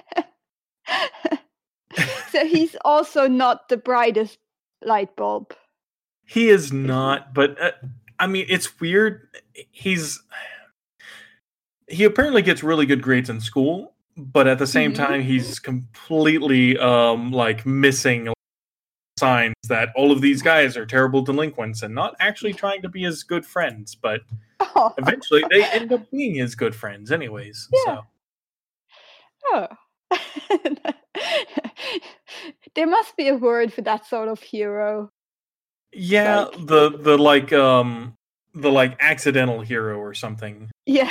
Speaker 1: So he's also not the brightest light bulb.
Speaker 4: He is not, but I mean, it's weird. He apparently gets really good grades in school, but at the same time, he's completely like missing signs that all of these guys are terrible delinquents and not actually trying to be his good friends. But eventually, they end up being his good friends, anyways.
Speaker 1: Yeah.
Speaker 4: So.
Speaker 1: Oh. There must be a word for that sort of hero.
Speaker 4: Yeah, like... the accidental hero or something.
Speaker 1: Yeah.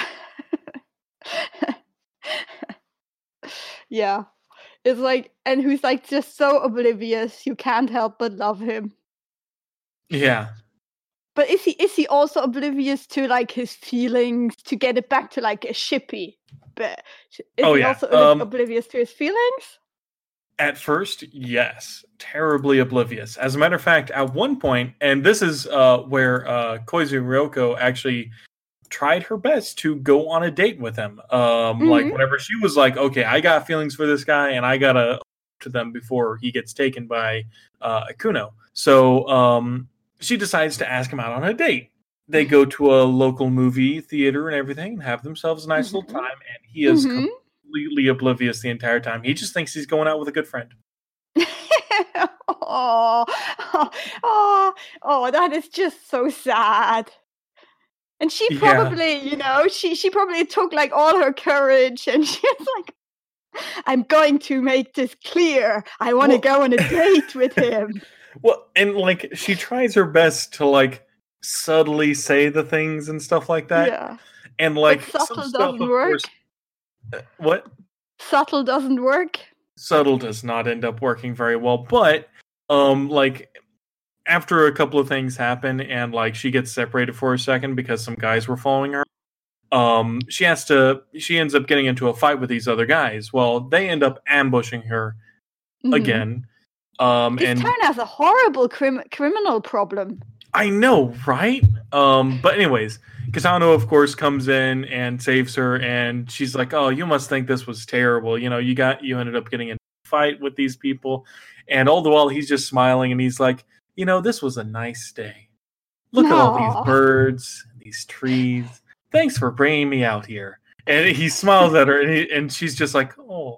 Speaker 1: Yeah. It's like, and who's like just so oblivious you can't help but love him.
Speaker 4: Yeah.
Speaker 1: But is he also oblivious to like his feelings, to get it back to like a shippy? But is he also oblivious to his feelings?
Speaker 4: At first, yes. Terribly oblivious. As a matter of fact, at one point, and this is where Koizu Ryoko actually tried her best to go on a date with him. Like, whenever she was like, okay, I got feelings for this guy, and I gotta to them before he gets taken by Akuno. So she decides to ask him out on a date. They go to a local movie theater and everything and have themselves a nice little time, and he is completely oblivious the entire time. He just thinks he's going out with a good friend.
Speaker 1: Oh, that is just so sad. And she probably, she probably took like all her courage, and she's like, I'm going to make this clear. I want to go on a date with him.
Speaker 4: Well, and like she tries her best to like subtly say the things and stuff like that.
Speaker 1: Yeah.
Speaker 4: And like
Speaker 1: subtle doesn't work.
Speaker 4: What?
Speaker 1: Subtle doesn't work.
Speaker 4: Subtle does not end up working very well, but like after a couple of things happen and like she gets separated for a second because some guys were following her, she ends up getting into a fight with these other guys. Well, they end up ambushing her again.
Speaker 1: This town has a horrible criminal problem.
Speaker 4: I know, right? But anyways, Kitano, of course, comes in and saves her, and she's like, oh, you must think this was terrible. You ended up getting in a fight with these people. And all the while, he's just smiling, and he's like, this was a nice day. Look at all these birds, these trees. Thanks for bringing me out here. And he smiles at her, and she's just like, oh.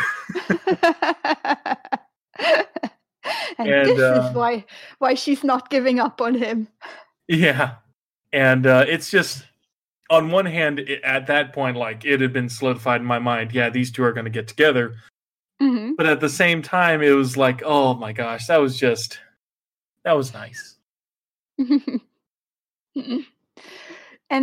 Speaker 1: And this is why she's not giving up on him.
Speaker 4: Yeah. And it's just, on one hand, at that point, like, it had been solidified in my mind, yeah, these two are going to get together. But at the same time, it was like, oh my gosh, that was nice.
Speaker 1: And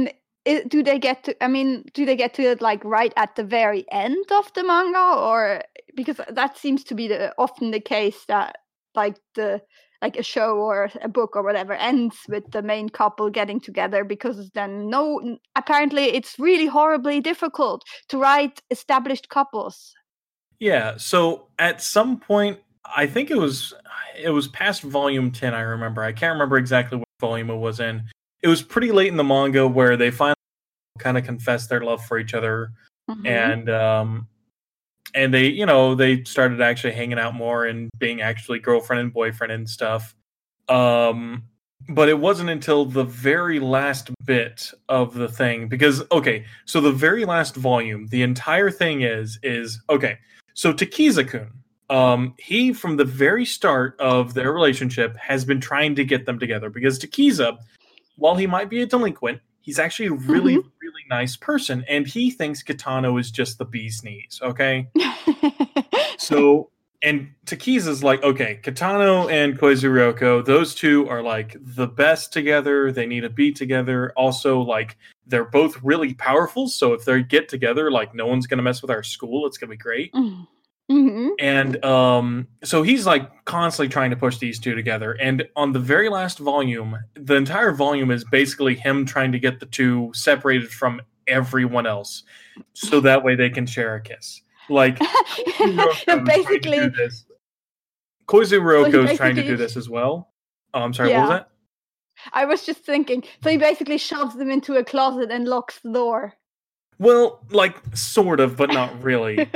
Speaker 1: do they get to? I mean, do they get to it like right at the very end of the manga, or because that seems to be often the case that like a show or a book or whatever ends with the main couple getting together, because then apparently it's really horribly difficult to write established couples.
Speaker 4: Yeah, so at some point, I think it was past volume 10, I remember. I can't remember exactly what volume it was in. It was pretty late in the manga where they finally kind of confessed their love for each other.
Speaker 1: Mhm.
Speaker 4: And they started actually hanging out more and being actually girlfriend and boyfriend and stuff. But it wasn't until the very last bit of the thing, because so the very last volume, the entire thing is okay. So Takiza-kun, he from the very start of their relationship has been trying to get them together, because Takiza, while he might be a delinquent, he's actually a really, really nice person, and he thinks Kitano is just the bee's knees, okay? So, and Takiza's like, okay, Kitano and Koizu Ryoko, those two are like the best together. They need to be together. Also, like, they're both really powerful, so if they get together, like, no one's gonna mess with our school. It's gonna be great.
Speaker 1: Mm-hmm.
Speaker 4: And so he's like constantly trying to push these two together. And on the very last volume, the entire volume is basically him trying to get the two separated from everyone else, so that way they can share a kiss. Like,
Speaker 1: basically,
Speaker 4: Koizu Ryoko is trying to do this as well. Oh, I'm sorry, what was that?
Speaker 1: I was just thinking, so he basically shoves them into a closet and locks the door.
Speaker 4: Well, like, sort of, but not really.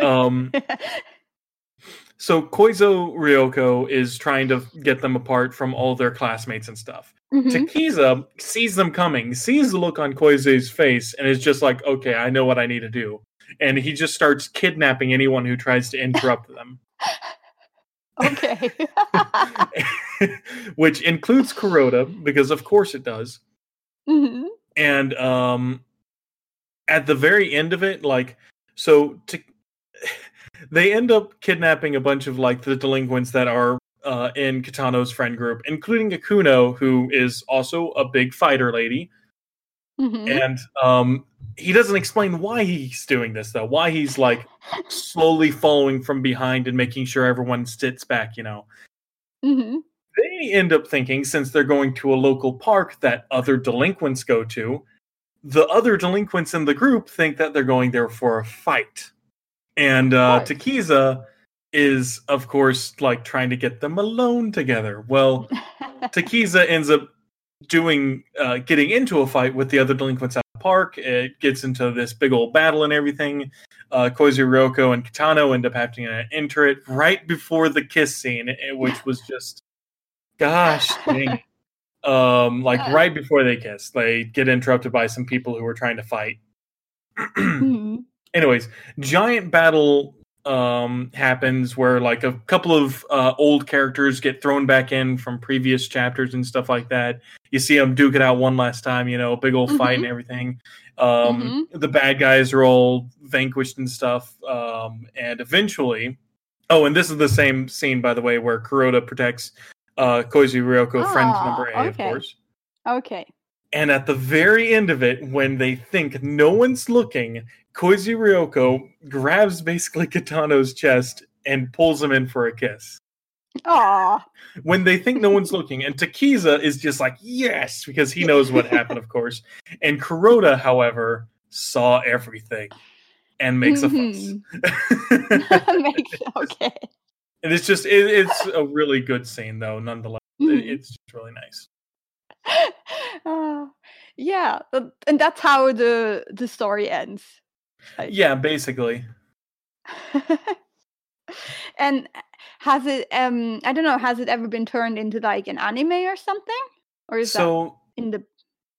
Speaker 4: So Koizu Ryoko is trying to get them apart from all their classmates and stuff. Takiza sees them coming, sees the look on Koizu's face, and is just like, okay, I know what I need to do. And he just starts kidnapping anyone who tries to interrupt them.
Speaker 1: Okay.
Speaker 4: Which includes Kuroda, because of course it does.
Speaker 1: Mm-hmm.
Speaker 4: And at the very end of it, like, so they end up kidnapping a bunch of like the delinquents that are in Kitano's friend group, including Akuno, who is also a big fighter lady. And he doesn't explain why he's doing this, though. Why he's like slowly following from behind and making sure everyone sits back, you know. They end up thinking, since they're going to a local park that other delinquents go to, the other delinquents in the group think that they're going there for a fight. And Takiza is, of course, like trying to get them alone together. Well, Takiza ends up getting into a fight with the other delinquents at the park. It gets into this big old battle and everything. Koizu Ryoko and Kitano end up having to enter it right before the kiss scene, which was just, gosh dang it. Like right before they kiss, they get interrupted by some people who were trying to fight. Anyways, giant battle happens where like a couple of old characters get thrown back in from previous chapters and stuff like that. You see them duke it out one last time, you know, big old fight and everything. The bad guys are all vanquished and stuff. And eventually, and this is the same scene, by the way, where Kuroda protects Koizu Ryoko, friend number A, of course.
Speaker 1: Okay.
Speaker 4: And at the very end of it, when they think no one's looking, Koizu Ryoko grabs basically Kitano's chest and pulls him in for a kiss.
Speaker 1: Aww.
Speaker 4: When they think no one's looking, and Takiza is just like, yes, because he knows what happened, of course. And Kuroda, however, saw everything and makes a fuss.
Speaker 1: Okay.
Speaker 4: And it's just, it's a really good scene, though, nonetheless. It's just really nice.
Speaker 1: Yeah, and that's how the story ends. Like.
Speaker 4: Yeah, basically.
Speaker 1: And has it I don't know, has it ever been turned into like an anime or something? Or is that in the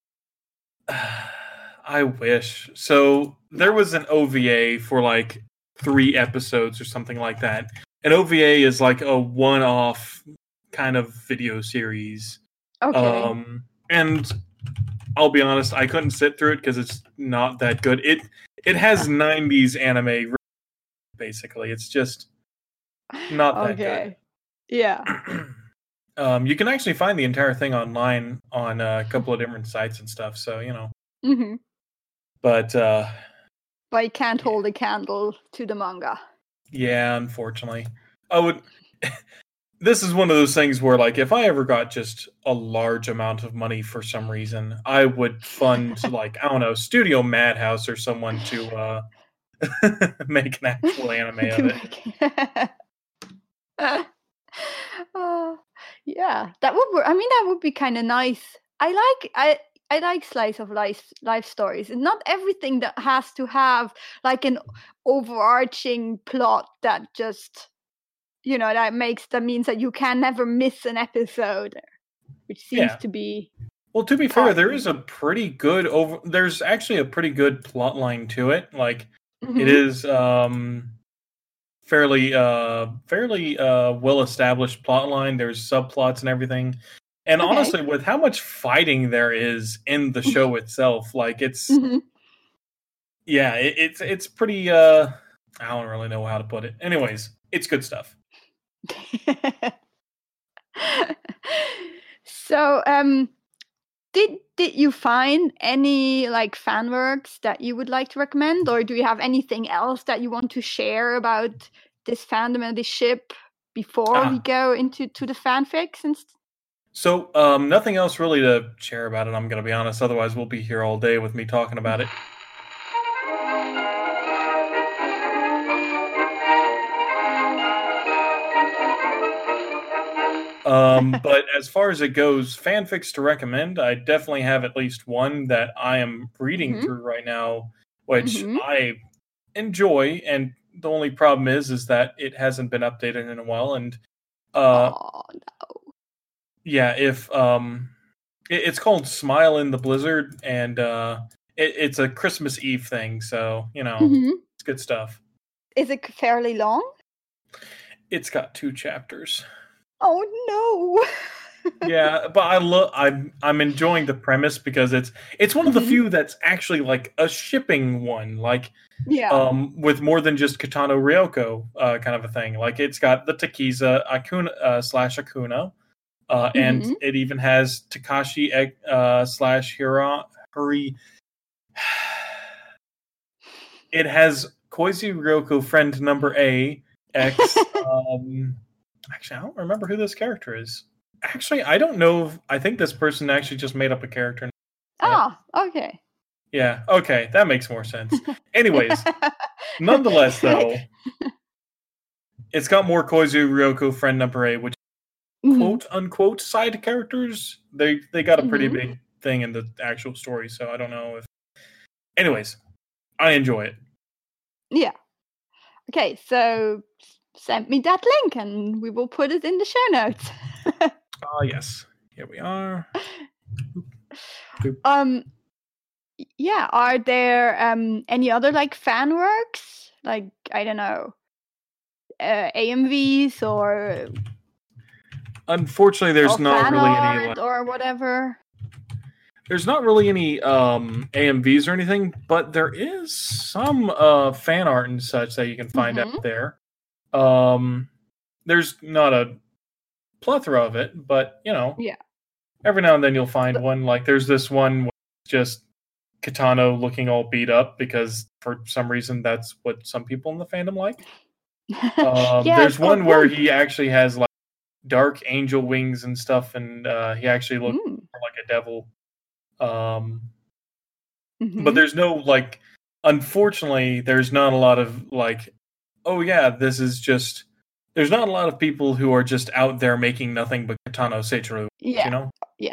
Speaker 4: I wish. So there was an OVA for like 3 episodes or something like that. An OVA is like a one-off kind of video series.
Speaker 1: Okay.
Speaker 4: And I'll be honest, I couldn't sit through it because it's not that good. It has 90s anime, basically. It's just not that good.
Speaker 1: Yeah.
Speaker 4: You can actually find the entire thing online on a couple of different sites and stuff, so, you know. But
Speaker 1: But you can't hold a candle to the manga.
Speaker 4: yeah, unfortunately, I would. This is one of those things where, like, if I ever got just a large amount of money for some reason, I would fund, like, I don't know, Studio Madhouse or someone to make an actual anime of it.
Speaker 1: Yeah, that would work. I mean, that would be kind of nice. I like slice of life stories, and not everything that has to have like an overarching plot that just that means that you can never miss an episode, which seems to be.
Speaker 4: Well, to be fair, there is a pretty good there's actually a pretty good plot line to it. Like it is fairly well established plot line. There's subplots and everything. And honestly, with how much fighting there is in the show itself, like it's it's pretty I don't really know how to put it. Anyways, it's good stuff.
Speaker 1: So, did you find any like fan works that you would like to recommend, or do you have anything else that you want to share about this fandom and this ship before we go into the fanfics and
Speaker 4: So, nothing else really to share about it, I'm going to be honest. Otherwise, we'll be here all day with me talking about it. But as far as it goes, fanfics to recommend, I definitely have at least one that I am reading through right now, which I enjoy. And the only problem is that it hasn't been updated in a while. And
Speaker 1: oh no.
Speaker 4: Yeah, if it's called Smile in the Blizzard, and it's a Christmas Eve thing, so it's good stuff.
Speaker 1: Is it fairly long?
Speaker 4: It's got 2 chapters.
Speaker 1: Oh no.
Speaker 4: Yeah, but I'm enjoying the premise because it's one of the few that's actually like a shipping one, like with more than just Kitano Ryoko kind of a thing. Like it's got the Takiza Akuna /Akuno. And it even has Takashi /Huri. It has Koizu Ryoko friend number A X. Actually, I don't remember who this character is. Actually, I don't know. I think this person actually just made up a character.
Speaker 1: Oh, okay.
Speaker 4: Yeah, okay, that makes more sense. Anyways, nonetheless, though, it's got more Koizu Ryoko friend number A, which quote unquote side characters. They got a pretty big thing in the actual story, so I don't know if. Anyways, I enjoy it.
Speaker 1: Yeah. Okay, so send me that link and we will put it in the show notes.
Speaker 4: Yes. Here we are.
Speaker 1: Yeah, are there any other like fan works? Like, I don't know, AMVs or
Speaker 4: unfortunately there's not really any like,
Speaker 1: or whatever.
Speaker 4: There's not really any AMVs or anything, but there is some fan art and such that you can find out there. There's not a plethora of it, but every now and then you'll find one. Like there's this one where it's just Kitano looking all beat up because for some reason that's what some people in the fandom like. There's one where he actually has like dark angel wings and stuff, and he actually looked like a devil. But there's no like, unfortunately, there's not a lot of like, oh yeah, this is just. There's not a lot of people who are just out there making nothing but Kitano Seichiro.
Speaker 1: Yeah.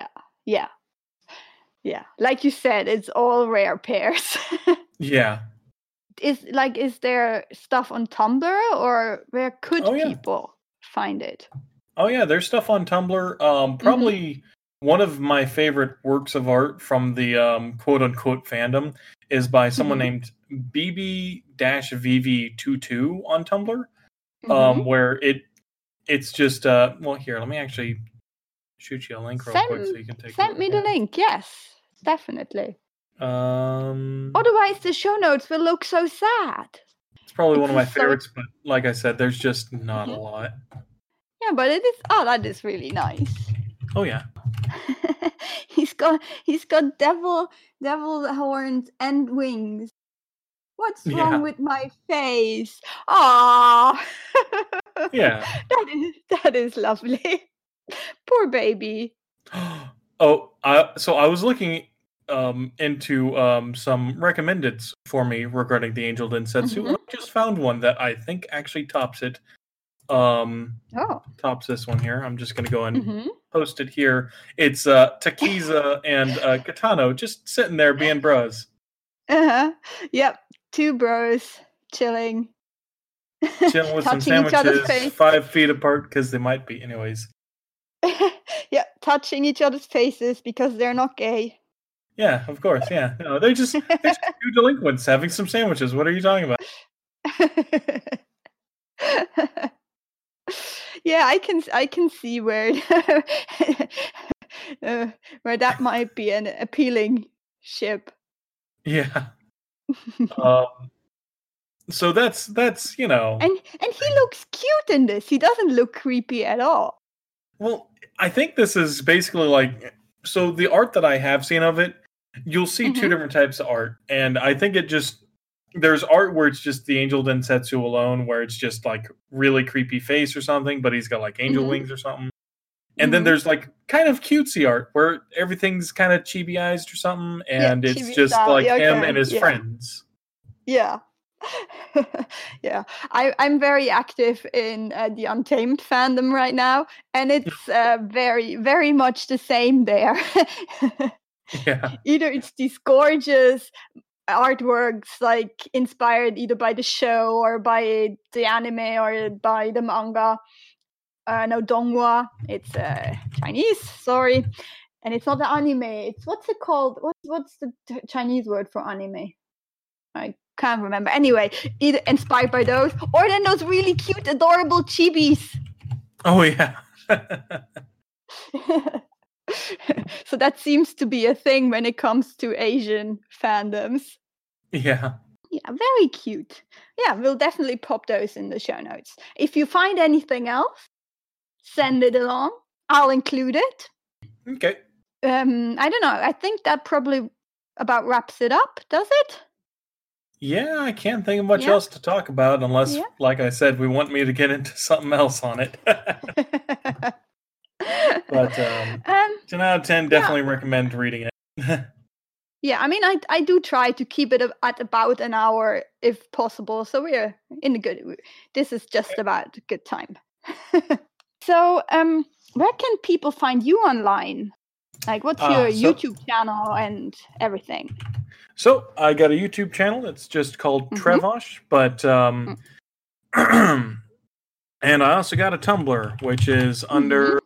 Speaker 1: Yeah. Like you said, it's all rare pairs.
Speaker 4: Yeah.
Speaker 1: Is there stuff on Tumblr, or where could people find it?
Speaker 4: Oh yeah, there's stuff on Tumblr. Probably one of my favorite works of art from the quote unquote fandom is by someone named BB-VV22 on Tumblr. Where it's just well, here, let me actually shoot you a link real quick so you can take
Speaker 1: send me the link. Yes, definitely. Otherwise the show notes will look so sad.
Speaker 4: It's probably one of my favorites, but like I said, there's just not a lot.
Speaker 1: Yeah, but it is that is really nice.
Speaker 4: Oh yeah.
Speaker 1: He's he's got devil horns and wings. What's wrong with my face? Ah,
Speaker 4: Yeah.
Speaker 1: that is lovely. Poor baby.
Speaker 4: So I was looking into some recommendeds for me regarding the Angel Densetsu.
Speaker 1: Mhm.
Speaker 4: I just found one that I think actually tops it. Tops this one here. I'm just gonna go and post it here. It's Takiza and Katano just sitting there being bros.
Speaker 1: Yep, 2 bros chilling.
Speaker 4: Chilling with some
Speaker 1: Touching each other's
Speaker 4: sandwiches
Speaker 1: face.
Speaker 4: 5 feet apart because they might be anyways.
Speaker 1: Yeah, touching each other's faces because they're not gay.
Speaker 4: Yeah, of course. Yeah, no, they're just 2 delinquents having some sandwiches. What are you talking about?
Speaker 1: Yeah, I can see where where that might be an appealing ship.
Speaker 4: Yeah. So that's
Speaker 1: And he looks cute in this. He doesn't look creepy at all.
Speaker 4: Well, I think this is basically like, so the art that I have seen of it, you'll see 2 different types of art, and I think there's art where it's just the Angel Densetsu alone, where it's just like really creepy face or something, but he's got like angel wings or something. And then there's like kind of cutesy art where everything's kind of chibi-ized or something, and it's just
Speaker 1: style.
Speaker 4: like
Speaker 1: Yeah,
Speaker 4: him
Speaker 1: okay.
Speaker 4: and his friends.
Speaker 1: Yeah. Yeah, I'm very active in the Untamed fandom right now, and it's very, very much the same there.
Speaker 4: Yeah.
Speaker 1: Either it's these gorgeous artworks, like inspired either by the show or by the anime or by the manga. No, donghua. It's Chinese. Sorry, and it's not the anime. It's what's it called? What's the Chinese word for anime? I can't remember. Anyway, either inspired by those, or then those really cute, adorable chibis.
Speaker 4: Oh yeah.
Speaker 1: So that seems to be a thing when it comes to Asian fandoms.
Speaker 4: Yeah.
Speaker 1: Yeah, very cute. Yeah, we'll definitely pop those in the show notes. If you find anything else, send it along. I'll include it.
Speaker 4: Okay.
Speaker 1: I don't know. I think that probably about wraps it up, does it?
Speaker 4: Yeah, I can't think of much else to talk about unless, like I said, we want me to get into something else on it. But 10 out of 10, definitely recommend reading it.
Speaker 1: Yeah, I mean, I do try to keep it at about an hour if possible. So we're in a good. This is just about a good time. So, where can people find you online? Like, what's your YouTube channel and everything?
Speaker 4: So I got a YouTube channel. It's just called Trevosh, but and I also got a Tumblr, which is under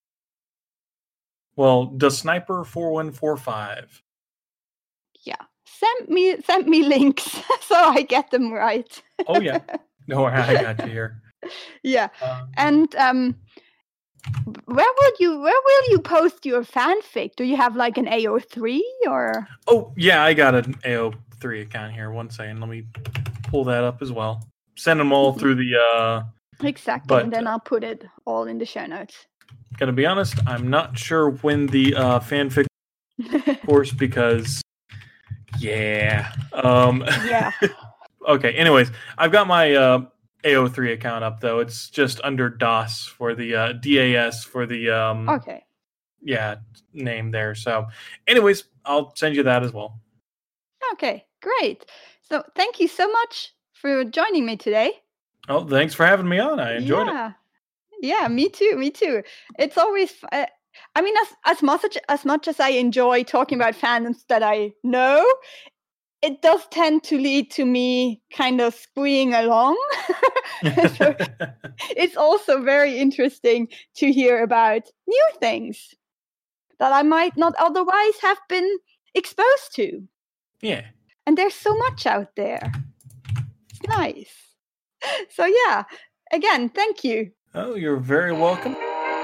Speaker 4: the Sniper 4145.
Speaker 1: Yeah, send me links so I get them right.
Speaker 4: Oh yeah, no, I got you here.
Speaker 1: Yeah, and where will you post your fanfic? Do you have like an AO3 or?
Speaker 4: Oh yeah, I got an AO3 account here. One second, let me pull that up as well. Send them all through the
Speaker 1: exactly,
Speaker 4: but,
Speaker 1: and then I'll put it all in the show notes.
Speaker 4: Gonna be honest, I'm not sure when the fanfic course because yeah. Okay. Anyways, I've got my AO3 account up though. It's just under DAS for the DAS for the
Speaker 1: okay.
Speaker 4: Yeah, name there. So, anyways, I'll send you that as well.
Speaker 1: Okay, great. So, thank you so much for joining me today.
Speaker 4: Oh, thanks for having me on. I enjoyed it.
Speaker 1: Yeah, me too. It's always I mean, as much as I enjoy talking about fandoms that I know, it does tend to lead to me kind of squeeing along. So it's also very interesting to hear about new things that I might not otherwise have been exposed to.
Speaker 4: Yeah.
Speaker 1: And there's so much out there. It's nice. So yeah, again, thank you.
Speaker 4: Oh, you're very welcome.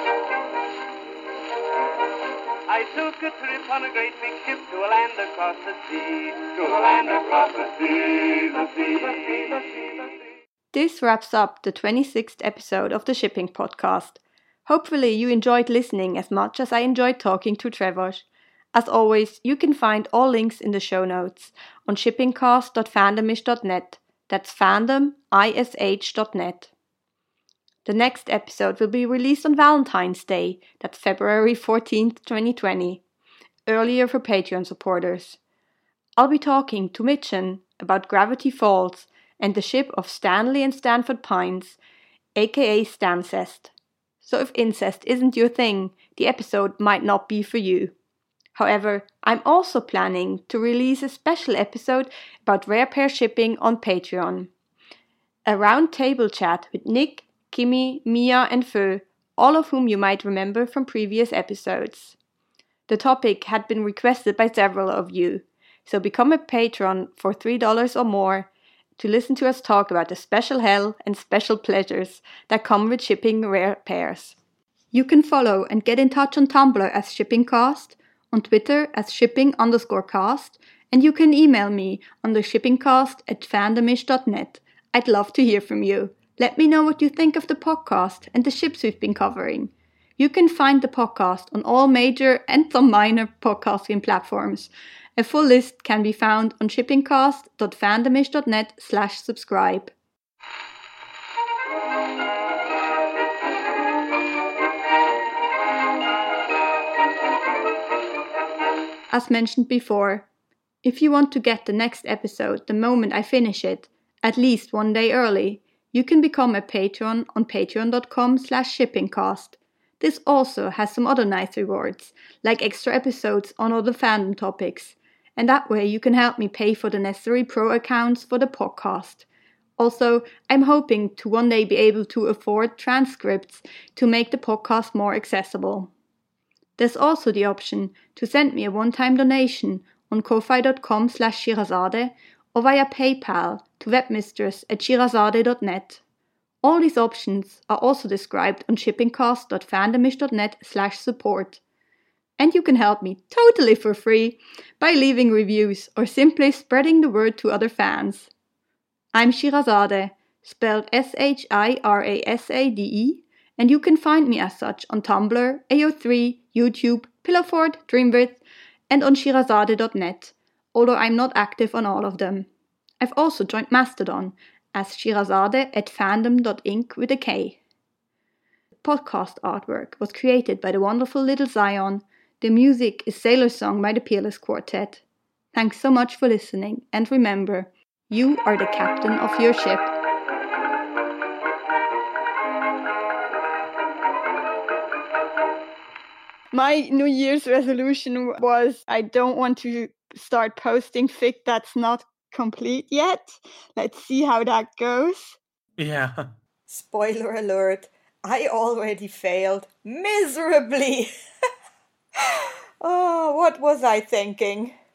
Speaker 3: I took a trip on a great big ship to a land across the sea, to a land across the sea, the sea, the sea, the sea, the sea.
Speaker 1: This wraps up the 26th episode of the Shipping Podcast. Hopefully you enjoyed listening as much as I enjoyed talking to Trevosh. As always, you can find all links in the show notes on shippingcast.fandomish.net. That's fandomish.net. The next episode will be released on Valentine's Day, that's February 14th, 2020, earlier for Patreon supporters. I'll be talking to Mitchen about Gravity Falls and the ship of Stanley and Stanford Pines, aka Stancest. So if incest isn't your thing, the episode might not be for you. However, I'm also planning to release a special episode about rare pair shipping on Patreon. A round table chat with Nick, Kimmy, Mia and Fö, all of whom you might remember from previous episodes. The topic had been requested by several of you, so become a patron for $3 or more to listen to us talk about the special hell and special pleasures that come with shipping rare pairs. You can follow and get in touch on Tumblr as ShippingCast, on Twitter as shipping_cast, and you can email me on the shippingcast@fandomish.net. I'd love to hear from you. Let me know what you think of the podcast and the ships we've been covering. You can find the podcast on all major and some minor podcasting platforms. A full list can be found on shippingcast.fandomish.net/subscribe. As mentioned before, if you want to get the next episode the moment I finish it, at least one day early, you can become a patron on patreon.com/shippingcast. This also has some other nice rewards, like extra episodes on other fandom topics, and that way you can help me pay for the necessary pro accounts for the podcast. Also, I'm hoping to one day be able to afford transcripts to make the podcast more accessible. There's also the option to send me a one-time donation on ko-fi.com/shirazade or via PayPal to webmistress@shirazade.net. All these options are also described on shippingcast.fandomish.net/support. And you can help me totally for free by leaving reviews or simply spreading the word to other fans. I'm Shirazade, spelled Shirasade, and you can find me as such on Tumblr, AO3, YouTube, Pillowfort, Dreamwidth, and on shirazade.net, although I'm not active on all of them. I've also joined Mastodon as shirazade@fandom.inc with a K. The podcast artwork was created by the wonderful Little Zion. The music is Sailor Song by the Peerless Quartet. Thanks so much for listening, and remember, you are the captain of your ship. My New Year's resolution was I don't want to start posting fic that's not complete yet. Let's see how that goes.
Speaker 4: Yeah.
Speaker 1: Spoiler alert, I already failed miserably. Oh, what was I thinking?